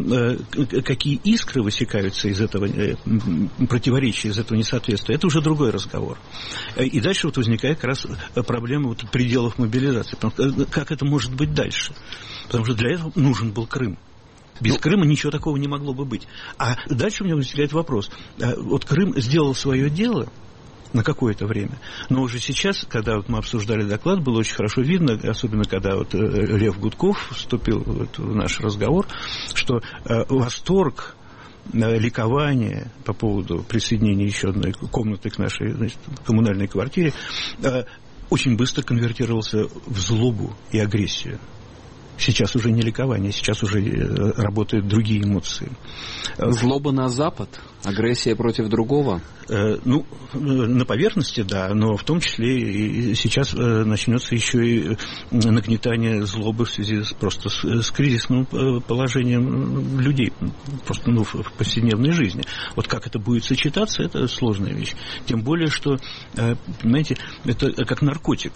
какие искры высекаются из этого противоречия, из этого несоответствия, это уже другой разговор. И дальше вот возникает как раз проблема вот пределов мобилизации. Как это может быть дальше? Потому что для этого нужен был Крым. Без ну, Крыма ничего такого не могло бы быть. А дальше у меня возникает вопрос. Вот Крым сделал свое дело на какое-то время, но уже сейчас, когда вот мы обсуждали доклад, было очень хорошо видно, особенно когда вот Лев Гудков вступил вот в наш разговор, что восторг, ликование по поводу присоединения еще одной комнаты к нашей, значит, коммунальной квартире очень быстро конвертировался в злобу и агрессию. Сейчас уже не ликование, сейчас уже работают другие эмоции. Злоба на Запад? Агрессия против другого? Ну, на поверхности, да, но в том числе и сейчас начнется еще и нагнетание злобы в связи с, просто с, с кризисным положением людей, просто ну, в повседневной жизни. Вот как это будет сочетаться, это сложная вещь. Тем более, что, понимаете, это как наркотик.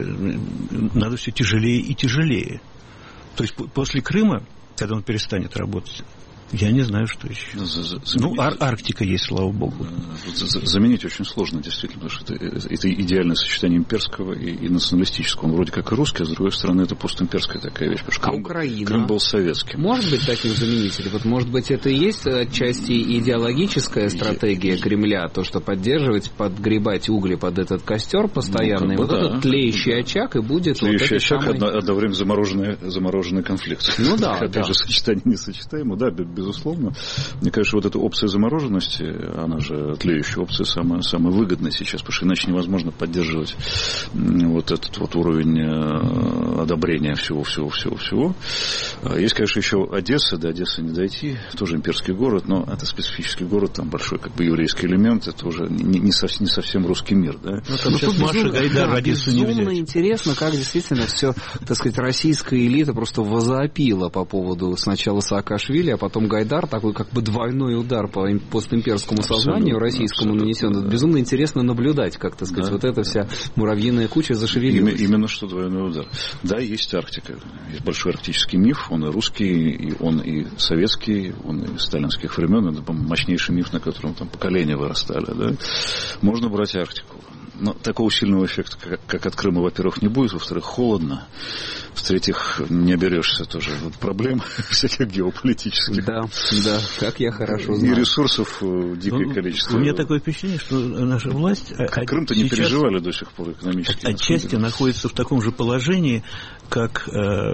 Надо все тяжелее и тяжелее. То есть после Крыма, когда он перестанет работать, Я не знаю, что еще. Заменить... Ну, Ар- Арктика есть, слава богу. Заменить очень сложно, действительно, потому что это, это идеальное сочетание имперского и, и националистического. Он вроде как и русский, а с другой стороны это постимперская такая вещь. А Крым, Украина? Крым был советским. Может быть таким заменителем? Вот, может быть, это и есть отчасти идеологическая стратегия Я... Кремля, то, что поддерживать, подгребать угли под этот костер постоянный, ну, вот да, этот тлеющий да. очаг, и будет тлеющий вот очаг, самый... одновременно замороженный, замороженный конфликт. Ну да, Опять да. же, сочетание несочетаемо, да, безусловно. Мне кажется, вот эта опция замороженности, она же тлеющая опция самая, самая выгодная сейчас, потому что иначе невозможно поддерживать вот этот вот уровень одобрения всего-всего-всего-всего. Есть, конечно, еще Одесса, до Одессы не дойти, тоже имперский город, но это специфический город, там большой как бы еврейский элемент, это уже не, не, совсем, не совсем русский мир, да. Ну, там сейчас Маша Гайдар Одессу не взять. Безумно интересно, как действительно все, так сказать, российская элита просто возопила по поводу сначала Саакашвили, а потом Гайдар, такой как бы двойной удар по постимперскому сознанию российскому нанесен. Да. Безумно интересно наблюдать, как, так сказать, да, вот эта вся муравьиная куча зашевелилась. Именно, именно что двойной удар. Да, есть Арктика, есть большой арктический миф, он и русский, и он и советский, он и сталинских времен, это, по-моему, мощнейший миф, на котором там поколения вырастали, да. Можно брать Арктику. Но такого сильного эффекта, как, как от Крыма, во-первых, не будет, во-вторых, холодно, в-третьих, не оберешься тоже вот проблем всяких геополитических. Да, да, как я хорошо знаю. И ресурсов дикое ну, количество. У меня такое впечатление, что наша власть... А Крым-то не переживали до сих пор экономически. Отчасти находится в таком же положении, как э,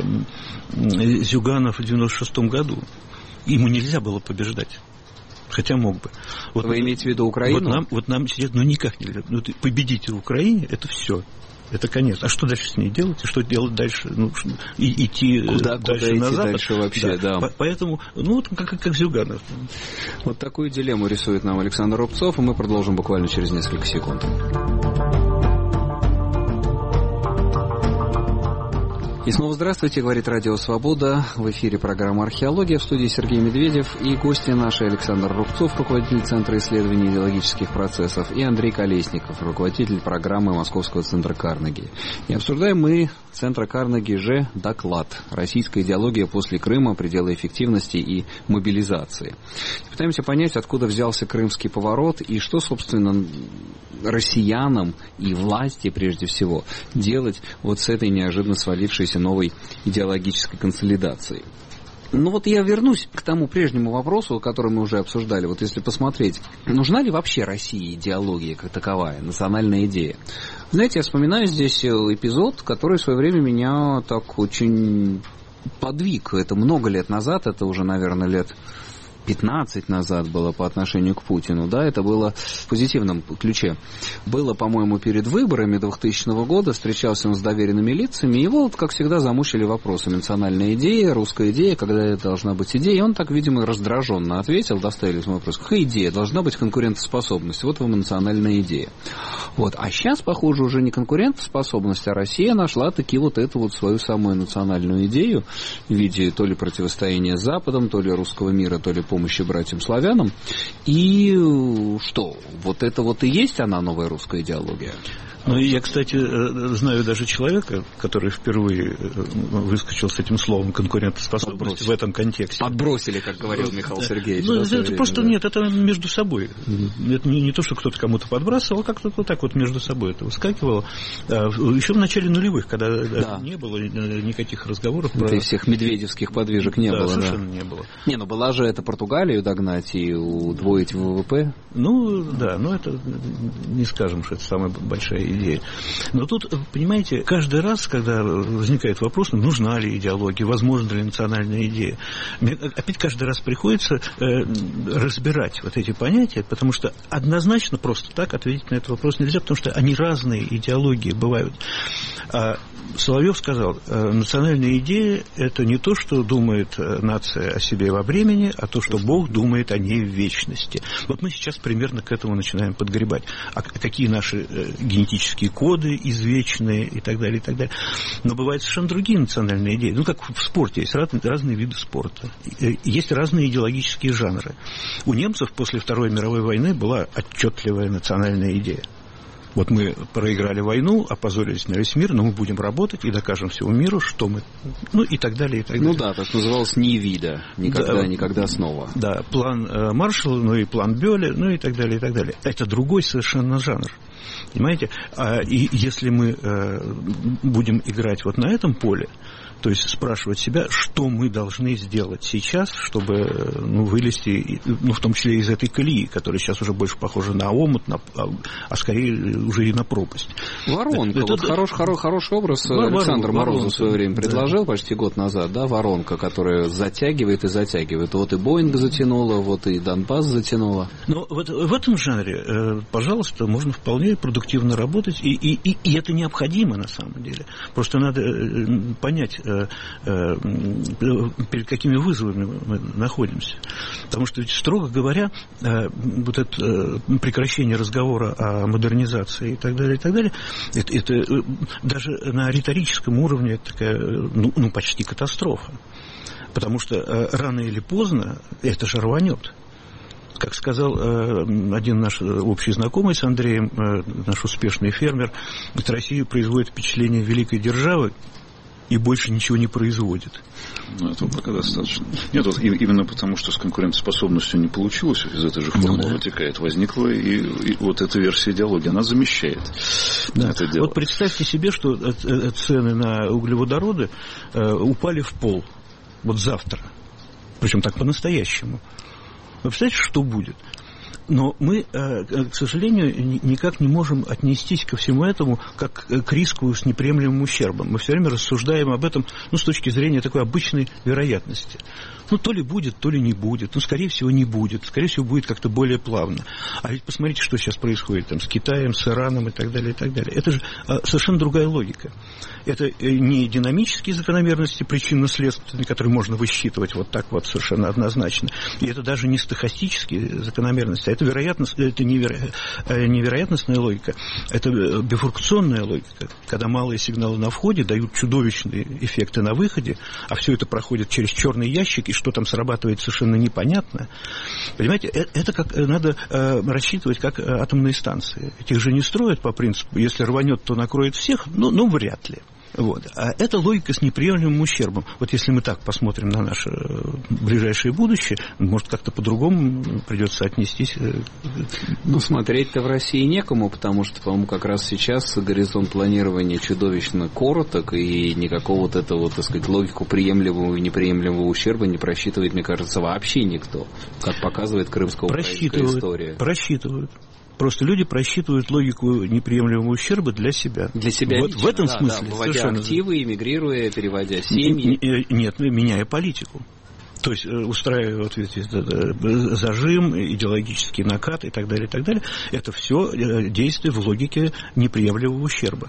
Зюганов в девяносто шестом году. Ему нельзя было побеждать. Хотя мог бы. Вот, Вы имеете в виду Украину? Вот нам, вот нам сидят, ну никак нельзя. Ну, победить в Украине, это все. Это конец. А что дальше с ней делать? И что делать дальше? Ну, и, идти куда, дальше куда на идти запад? Дальше вообще, да. да. Поэтому, ну, вот как, как Зюганов. Вот такую дилемму рисует нам Александр Рубцов, и мы продолжим буквально через несколько секунд. И снова здравствуйте, говорит Радио Свобода. В эфире программа «Археология», в студии Сергей Медведев и гости наши Александр Рубцов, руководитель Центра исследований идеологических процессов, и Андрей Колесников, руководитель программы Московского центра Карнеги. И обсуждаем мы Центра Карнеги же доклад «Российская идеология после Крыма. Пределы эффективности и мобилизации». Пытаемся понять, откуда взялся крымский поворот и что, собственно, россиянам и власти, прежде всего, делать вот с этой неожиданно свалившейся новой идеологической консолидацией. Ну вот я вернусь к тому прежнему вопросу, который мы уже обсуждали. Вот если посмотреть, нужна ли вообще России идеология как таковая, национальная идея? Знаете, я вспоминаю здесь эпизод, который в свое время меня так очень подвиг. Это много лет назад, это уже, наверное, лет пятнадцать назад было по отношению к Путину, да, это было в позитивном ключе. Было, по-моему, перед выборами двухтысячного года, встречался он с доверенными лицами, его, вот, как всегда, замучили вопросами: национальная идея, русская идея, когда это должна быть идея, и он так, видимо, раздраженно ответил, доставили ему вопрос: какая идея? Должна быть конкурентоспособность, вот вам национальная идея. Вот. А сейчас, похоже, уже не конкурентоспособность, а Россия нашла таки вот эту вот свою самую национальную идею в виде то ли противостояния с Западом, то ли русского мира, то ли помощи братьям-славянам. И что? Вот это вот и есть она, новая русская идеология? Ну, я, кстати, знаю даже человека, который впервые выскочил с этим словом конкурентоспособность Подбросили. В этом контексте. Подбросили, как говорил Михаил Сергеевич. Ну, да, это просто да. Нет, это между собой. Mm-hmm. Это не, не то, что кто-то кому-то подбрасывал, а как-то вот так вот между собой это выскакивало. Еще в начале нулевых, когда да. не было никаких разговоров. Это про... всех медведевских подвижек не да, было. Совершенно да. не было. Не, ну была же это Португалию догнать и удвоить ВВП. Ну, да, но это не скажем, что это самая большая идея. идеи. Но тут, понимаете, каждый раз, когда возникает вопрос, нужна ли идеология, возможна ли национальная идея, мне опять каждый раз приходится э, разбирать вот эти понятия, потому что однозначно просто так ответить на этот вопрос нельзя, потому что они разные идеологии бывают. А Соловьев сказал, национальная идея – это не то, что думает нация о себе во времени, а то, что Бог думает о ней в вечности. Вот мы сейчас примерно к этому начинаем подгребать. А какие наши генетические коды извечные и так далее, и так далее. Но бывают совершенно другие национальные идеи. Ну, как в спорте. Есть разные, разные виды спорта. Есть разные идеологические жанры. У немцев после Второй мировой войны была отчетливая национальная идея. Вот мы проиграли войну, опозорились на весь мир, но мы будем работать и докажем всему миру, что мы... Ну, и так далее, и так далее. Ну да, так называлось «не вида». Никогда, да, никогда снова. Да, план э, Маршалла, ну и план Бёля, ну и так далее, и так далее. Это другой совершенно жанр. Понимаете? А, и если мы э, будем играть вот на этом поле, то есть спрашивать себя, что мы должны сделать сейчас, чтобы ну, вылезти, ну, в том числе из этой колеи, которая сейчас уже больше похожа на омут, на, а скорее уже и на пропасть. Воронка. Это, вот это, хорош, хорош, хороший образ вор, Александр Морозов воронка, в свое время предложил, да, почти год назад, да, воронка, которая затягивает и затягивает. Вот и Боинг затянула, вот и Донбасс затянула. Но вот в этом жанре, пожалуйста, можно вполне продуктивно работать, и, и, и, и это необходимо на самом деле. Просто надо понять, перед какими вызовами мы находимся. Потому что, строго говоря, вот это прекращение разговора о модернизации и так далее, и так далее, это, это даже на риторическом уровне это такая, ну, ну, почти катастрофа. Потому что рано или поздно это же рванет. Как сказал один наш общий знакомый с Андреем, наш успешный фермер, что Россия производит впечатление великой державы и больше ничего не производит. Ну, этого пока достаточно. Нет, вот именно потому, что с конкурентоспособностью не получилось, из этой же формулы ну, да. вытекает, возникла и, и вот эта версия идеологии, она замещает да. это дело. Вот представьте себе, что цены на углеводороды упали в пол. Вот завтра. Причем так по-настоящему. Вы представляете, что будет? Но мы, к сожалению, никак не можем отнестись ко всему этому как к риску с неприемлемым ущербом. Мы все время рассуждаем об этом, ну, с точки зрения такой обычной вероятности. Ну, то ли будет, то ли не будет. Ну, скорее всего, не будет. Скорее всего, будет как-то более плавно. А ведь посмотрите, что сейчас происходит там с Китаем, с Ираном и так далее, и так далее. Это же совершенно другая логика. Это не динамические закономерности причинно-следственные, которые можно высчитывать вот так вот совершенно однозначно. И это даже не стохастические закономерности, а это, вероятность, это неверо... невероятностная логика. Это бифуркационная логика, когда малые сигналы на входе дают чудовищные эффекты на выходе, а все это проходит через черный ящик, и что там срабатывает, совершенно непонятно. Понимаете, это как надо рассчитывать как атомные станции. Этих же не строят по принципу, если рванет, то накроет всех, ну, ну вряд ли. Вот. А это логика с неприемлемым ущербом. Вот если мы так посмотрим на наше ближайшее будущее, может, как-то по-другому придется отнестись. Ну, смотреть-то в России некому, потому что, по-моему, как раз сейчас горизонт планирования чудовищно короток, и никакого вот этого, так сказать, логику приемлемого и неприемлемого ущерба не просчитывает, мне кажется, вообще никто, как показывает крымско-украинская история. Просчитывают. Просто люди просчитывают логику неприемлемого ущерба для себя. Для себя вот лично, в этом да, смысле. Да, выводя совершенно... активы, эмигрируя, переводя семьи. Нет, меняя политику. То есть устраивая вот эти, зажим, идеологический накат и так далее, и так далее. Это все действие в логике неприемлемого ущерба.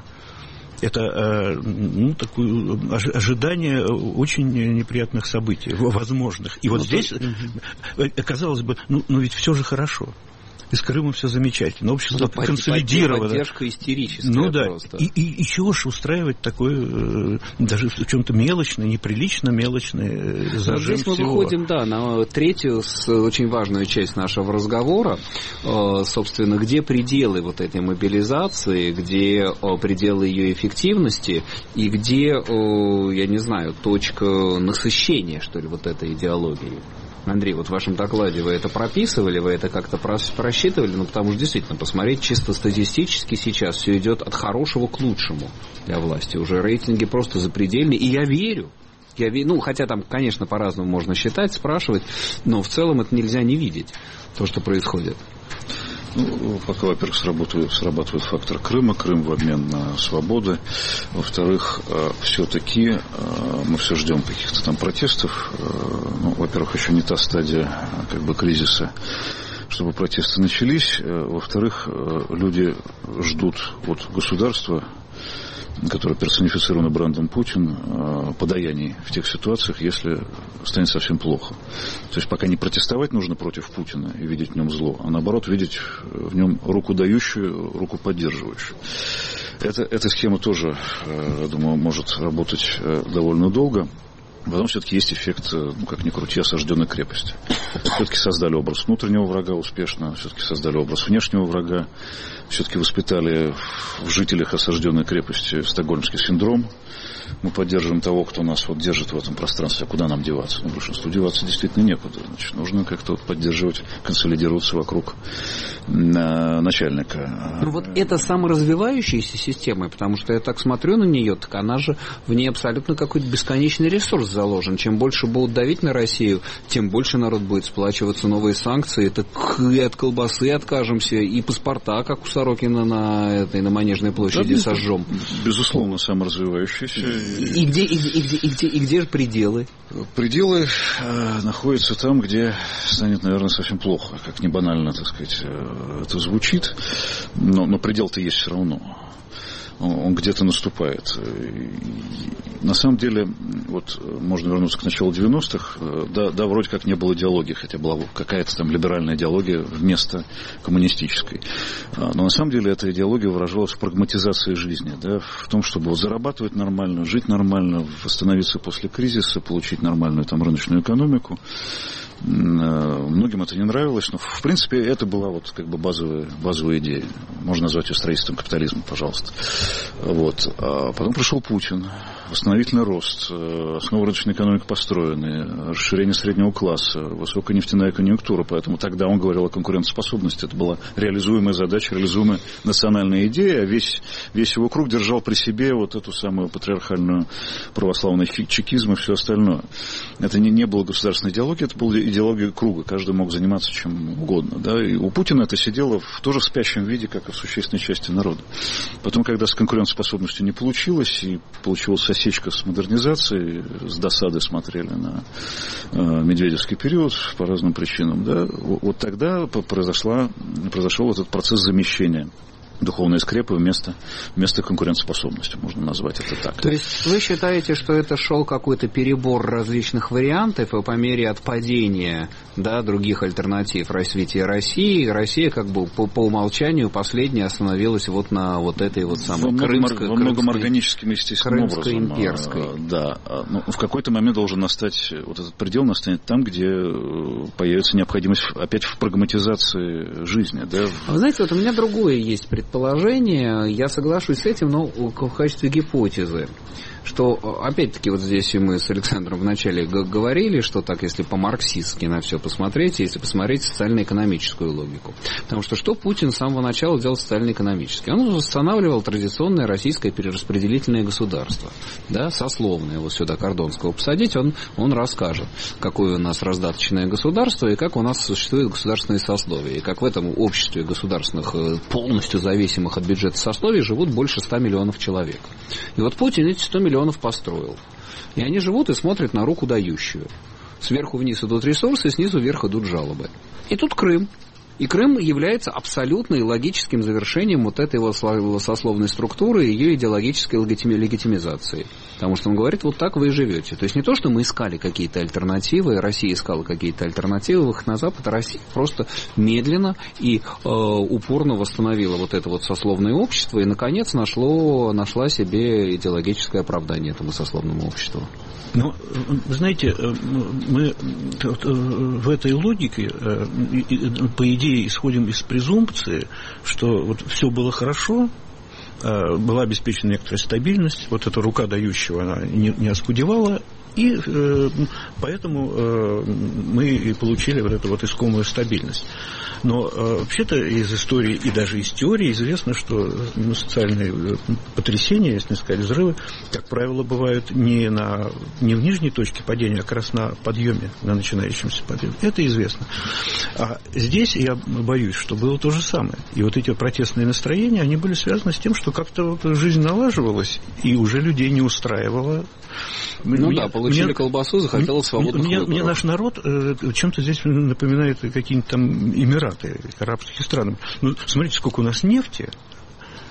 Это ну, такое ожидание очень неприятных событий, возможных. И вот ну, здесь, то... казалось бы, ну, ну ведь все же хорошо. И с Крымом все замечательно. Общество ну, консолидировано. Поддержка истерическая. Ну да. Просто. И, и, и чего же устраивать такое, даже в чем-то мелочное, неприлично мелочное зажим всего. Здесь мы выходим, да, на третью, очень важную часть нашего разговора. Собственно, где пределы вот этой мобилизации, где пределы ее эффективности, и где, я не знаю, точка насыщения, что ли, вот этой идеологией. Андрей, вот в вашем докладе вы это прописывали, вы это как-то просчитывали, ну, потому что действительно, посмотреть чисто статистически сейчас все идет от хорошего к лучшему для власти. Уже рейтинги просто запредельные, и я верю. Я верю, ну, хотя там, конечно, по-разному можно считать, спрашивать, но в целом это нельзя не видеть, то, что происходит. Ну, пока, во-первых, срабатывает, срабатывает фактор Крыма, Крым в обмен на свободы. Во-вторых, все-таки мы все ждем каких-то там протестов. Ну, во-первых, еще не та стадия как бы кризиса, чтобы протесты начались. Во-вторых, люди ждут от государства, которое персонифицировано брендом Путин, подаяний в тех ситуациях, если станет совсем плохо. То есть пока не протестовать нужно против Путина и видеть в нем зло, а наоборот видеть в нем руку дающую, руку поддерживающую. Это, эта схема тоже, я думаю, может работать довольно долго. Потом все-таки есть эффект, ну, как ни крути, осажденной крепости. все-таки создали образ внутреннего врага успешно, все-таки создали образ внешнего врага, все-таки воспитали в жителях осажденной крепости стокгольмский синдром. Мы поддерживаем того, кто нас вот держит в этом пространстве, а куда нам деваться? Ну, большинству деваться действительно некуда. Значит, нужно как-то вот поддерживать, консолидироваться вокруг начальника. Ну, вот это саморазвивающаяся система, потому что я так смотрю на нее, так она же, в ней абсолютно какой-то бесконечный ресурс заложен. Чем больше будут давить на Россию, тем больше народ будет сплачиваться, новые санкции, так и от колбасы откажемся, и паспорта, как у Сорокина на, этой, на Манежной площади, да, сожжем. Безусловно, саморазвивающаяся. И где, и, где, и, где, и, где, и где же пределы? Пределы э, находятся там, где станет, наверное, совсем плохо. Как не банально, так сказать, э, это звучит, но, но предел-то есть все равно. Он где-то наступает. И на самом деле, вот можно вернуться к началу девяностых, да, да, вроде как не было идеологии, хотя была какая-то там либеральная идеология вместо коммунистической. Но на самом деле эта идеология выражалась в прагматизации жизни, да, в том, чтобы вот зарабатывать нормально, жить нормально, восстановиться после кризиса, получить нормальную там рыночную экономику. Многим это не нравилось, но в принципе это была вот как бы базовая, базовая идея. Можно назвать ее строительством капитализма, пожалуйста. Вот. А потом пришел Путин, восстановительный рост, основы рыночной экономики построены, расширение среднего класса, высокая нефтяная конъюнктура, поэтому тогда он говорил о конкурентоспособности. Это была реализуемая задача, реализуемая национальная идея, а весь, весь его круг держал при себе вот эту самую патриархальную православный чекизм и все остальное. Это не, не было государственной идеологии, это была идеология круга, каждый мог заниматься чем угодно. Да? И у Путина это сидело в, тоже в спящем виде, как и в существенной части народа. Потом, когда с конкурентоспособностью не получилось, и получилась осечка с модернизацией, с досадой смотрели на э, медведевский период по разным причинам, да? Вот тогда произошла, произошел этот процесс замещения духовной скрепы вместо, вместо конкурентоспособности, можно назвать это так. То есть вы считаете, что это шел какой-то перебор различных вариантов, и по мере отпадения, да, других альтернатив развития России, Россия как бы по, по умолчанию последняя остановилась вот на вот этой вот самой во крымской, во многом органическим, естественным крымской, образом. имперской. Да, но в какой-то момент должен настать, вот этот предел настанет там, где появится необходимость опять в прагматизации жизни. Да? Вы знаете, вот у меня другое есть предположение. Положение, я соглашусь с этим, но в качестве гипотезы, что, опять-таки, вот здесь и мы с Александром вначале говорили, что так, если по-марксистски на все посмотреть, если посмотреть социально-экономическую логику. Потому что что Путин с самого начала делал социально-экономически? Он восстанавливал традиционное российское перераспределительное государство, да, сословное, вот сюда Кордонского посадить, он, он расскажет, какое у нас раздаточное государство и как у нас существует государственные сословия, и как в этом обществе государственных, полностью зависимых от бюджета сословий, живут больше ста миллионов человек. И вот Путин эти сто миллионов построил. И они живут и смотрят на руку дающую. Сверху вниз идут ресурсы, снизу вверх идут жалобы. И тут Крым. И Крым является абсолютно логическим завершением вот этой вот сословной структуры и ее идеологической легитимизации. Потому что он говорит, вот так вы и живете. То есть не то, что мы искали какие-то альтернативы, Россия искала какие-то альтернативы, выход на Запад, а Россия просто медленно и э, упорно восстановила вот это вот сословное общество и, наконец, нашло, нашла себе идеологическое оправдание этому сословному обществу. Ну, вы знаете, мы в этой логике, по идее, исходим из презумпции, что вот все было хорошо, была обеспечена некоторая стабильность, вот эта рука дающего, она не, не оскудевала, и э, поэтому э, мы и получили вот эту вот искомую стабильность. Но э, вообще-то из истории и даже из теории известно, что ну, социальные потрясения, если не сказать взрывы, как правило, бывают не, на, не в нижней точке падения, а как раз на подъеме, на начинающемся подъеме. Это известно. А здесь я боюсь, что было то же самое. И вот эти протестные настроения, они были связаны с тем, что как-то вот жизнь налаживалась, и уже людей не устраивала. Ну мне, да, получили мне, колбасу, захотелось свободных мне, выборов. Мне наш народ э, чем-то здесь напоминает какие-нибудь там Эмираты, арабские страны. Ну, смотрите, сколько у нас нефти,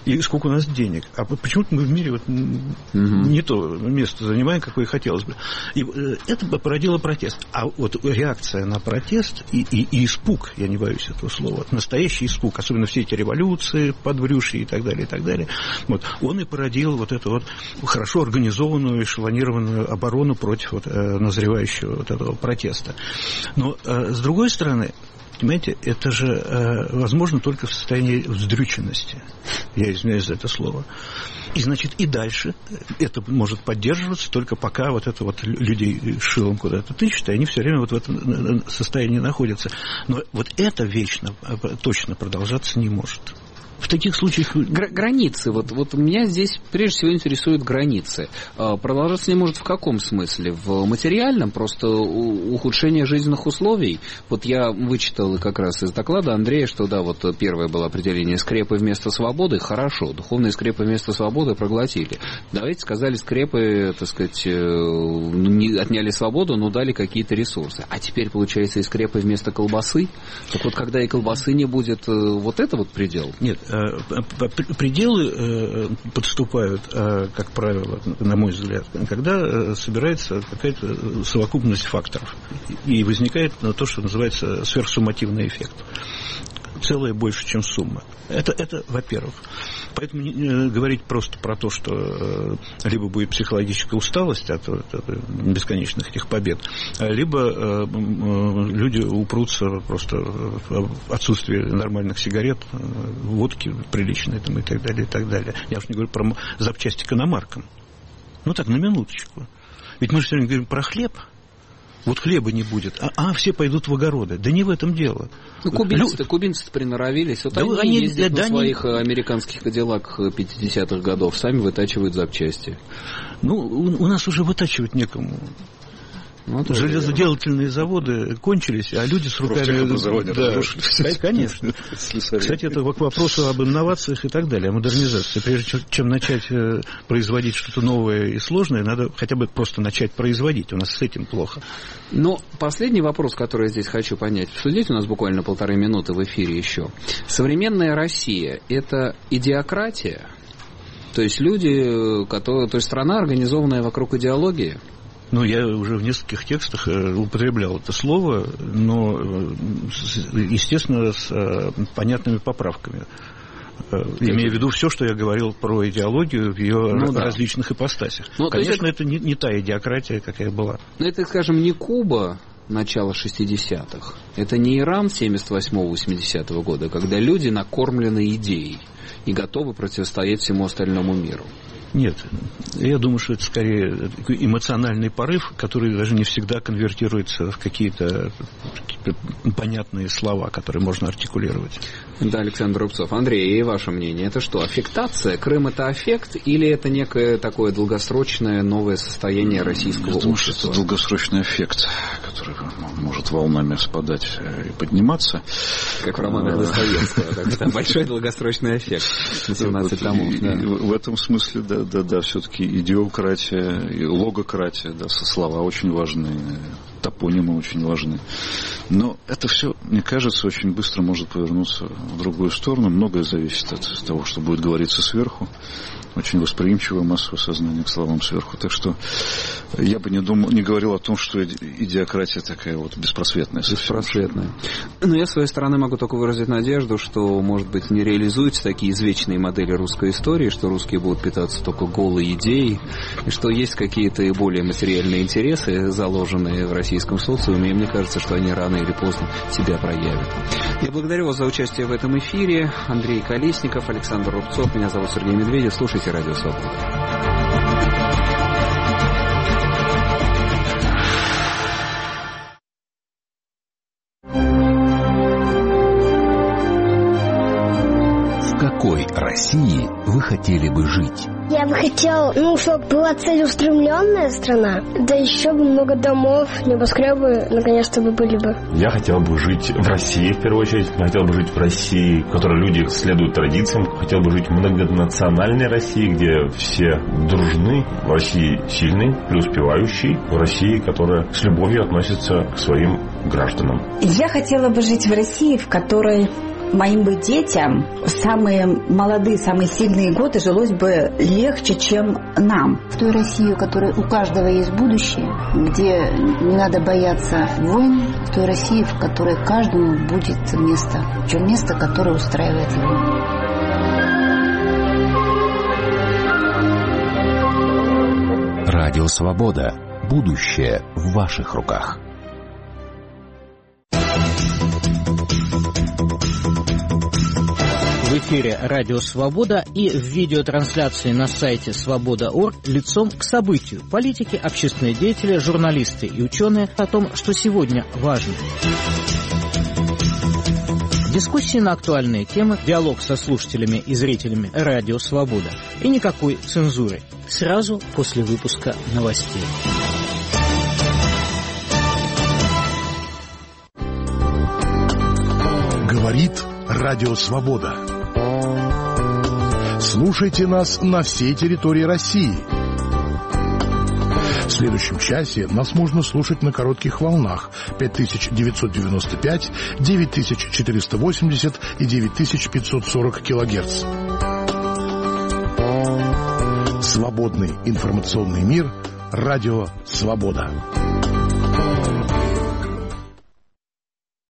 и сколько у нас денег. А почему-то мы в мире вот угу. не то место занимаем, какое хотелось бы. И это породило протест. А вот реакция на протест и, и, и испуг, я не боюсь этого слова, настоящий испуг, особенно все эти революции, подбрюшья и так далее, и так далее, вот, он и породил вот эту вот хорошо организованную, эшелонированную оборону против вот, назревающего вот этого протеста. Но, с другой стороны, понимаете, это же э, возможно только в состоянии вздрюченности. Я извиняюсь за это слово. И, значит, и дальше это может поддерживаться только пока вот это вот людей шилом куда-то тычут, и они все время вот в этом состоянии находятся. Но вот это вечно, точно продолжаться не может. В таких случаях... Гра- границы. Вот, вот меня здесь прежде всего интересуют границы. Продолжаться не может в каком смысле? В материальном? Просто ухудшение жизненных условий? Вот я вычитал как раз из доклада Андрея, что да, вот первое было определение скрепы вместо свободы. Хорошо, духовные скрепы вместо свободы проглотили. Давайте сказали, скрепы, так сказать, не отняли свободу, но дали какие-то ресурсы. А теперь, получается, и скрепы вместо колбасы? Так вот, когда и колбасы не будет, вот это вот предел? Нет. Пределы подступают, как правило, на мой взгляд, когда собирается какая-то совокупность факторов и возникает то, что называется сверхсуммативный эффект. Целое больше, чем сумма. Это, это во-первых. Поэтому не, говорить просто про то, что э, либо будет психологическая усталость от, от, от бесконечных этих побед, либо э, э, люди упрутся просто в отсутствие нормальных сигарет, водки приличной там, и так далее, и так далее. Я уж не говорю про запчасти к иномаркам. Ну так, на минуточку. Ведь мы же сегодня говорим про хлеб. Вот хлеба не будет, а, а все пойдут в огороды. Да не в этом дело. Ну, кубинцы-то, кубинцы приноровились. Вот да они, они ездят да, на да, своих они... американских кадиллаках пятидесятых годов, сами вытачивают запчасти. Ну, у, у нас уже вытачивать некому. Ну, железоделательные заводы кончились, а люди с руками... Да, разрушились. Конечно. Кстати, это к вопросу об инновациях и так далее, о модернизации. Прежде чем начать производить что-то новое и сложное, надо хотя бы просто начать производить. У нас с этим плохо. Но последний вопрос, который я здесь хочу понять. Судить у нас буквально полторы минуты в эфире еще. Современная Россия – это идеократия? То есть люди, которые, то есть страна, организованная вокруг идеологии? Ну, я уже в нескольких текстах употреблял это слово, но, естественно, с понятными поправками. Имея в виду все, что я говорил про идеологию в ее ну, различных да. ипостасях. Ну, конечно, это, это не, не та идеократия, какая была. Ну, это, скажем, не Куба начала шестидесятых. Это не Иран семьдесят восьмого — восьмидесятого года, когда люди накормлены идеей и готовы противостоять всему остальному миру. Нет, я думаю, что это скорее эмоциональный порыв, который даже не всегда конвертируется в какие-то, какие-то понятные слова, которые можно артикулировать. Да, Александр Рубцов. Андрей, и ваше мнение, это что, аффектация? Крым – это аффект или это некое такое долгосрочное новое состояние российского я думаю, общества? Что это долгосрочный эффект, который может волнами спадать и подниматься. Как в романах Достоевского. Большой долгосрочный эффект на семнадцать томов. В этом смысле, да. Да, да, все-таки идиократия, и логократия, да, слова очень важны, топонимы очень важны. Но это все, мне кажется, очень быстро может повернуться в другую сторону. Многое зависит от того, что будет говориться сверху. Очень восприимчивое массовое сознание к словам сверху. Так что я бы не думал, не говорил о том, что идиократия такая вот беспросветная. Беспросветная. Но я, с своей стороны, могу только выразить надежду, что, может быть, не реализуются такие извечные модели русской истории, что русские будут питаться только голой идеей, и что есть какие-то и более материальные интересы, заложенные в российском социуме, и мне кажется, что они рано или поздно себя проявят. Я благодарю вас за участие в этом эфире. Андрей Колесников, Александр Рубцов, меня зовут Сергей Медведев. Слушайте Радио Свобода. В какой России вы хотели бы жить? Я бы хотел, ну, чтобы была целеустремленная страна, да еще бы много домов, небоскребы, наконец-то бы были бы. Я хотел бы жить в России, в первую очередь. Я хотел бы жить в России, в которой люди следуют традициям. Хотел бы жить в многонациональной России, где все дружны. В России сильный, преуспевающий. В России, которая с любовью относится к своим гражданам. Я хотела бы жить в России, в которой моим бы детям самые молодые, самые сильные годы жилось бы легче, чем нам. В той России, у которой у каждого есть будущее, где не надо бояться войн, в той России, в которой каждому будет место, причем место, которое устраивает его. Радио «Свобода». Будущее в ваших руках. В эфире «Радио Свобода» и в видеотрансляции на сайте свобода точка орг лицом к событию. Политики, общественные деятели, журналисты и ученые о том, что сегодня важно. Дискуссии на актуальные темы, диалог со слушателями и зрителями «Радио Свобода». И никакой цензуры. Сразу после выпуска новостей. Говорит Радио Свобода. Слушайте нас на всей территории России. В следующем часе нас можно слушать на коротких волнах пять тысяч девятьсот девяносто пять, девять тысяч четыреста восемьдесят и девять тысяч пятьсот сорок килогерц. Свободный информационный мир. Радио Свобода.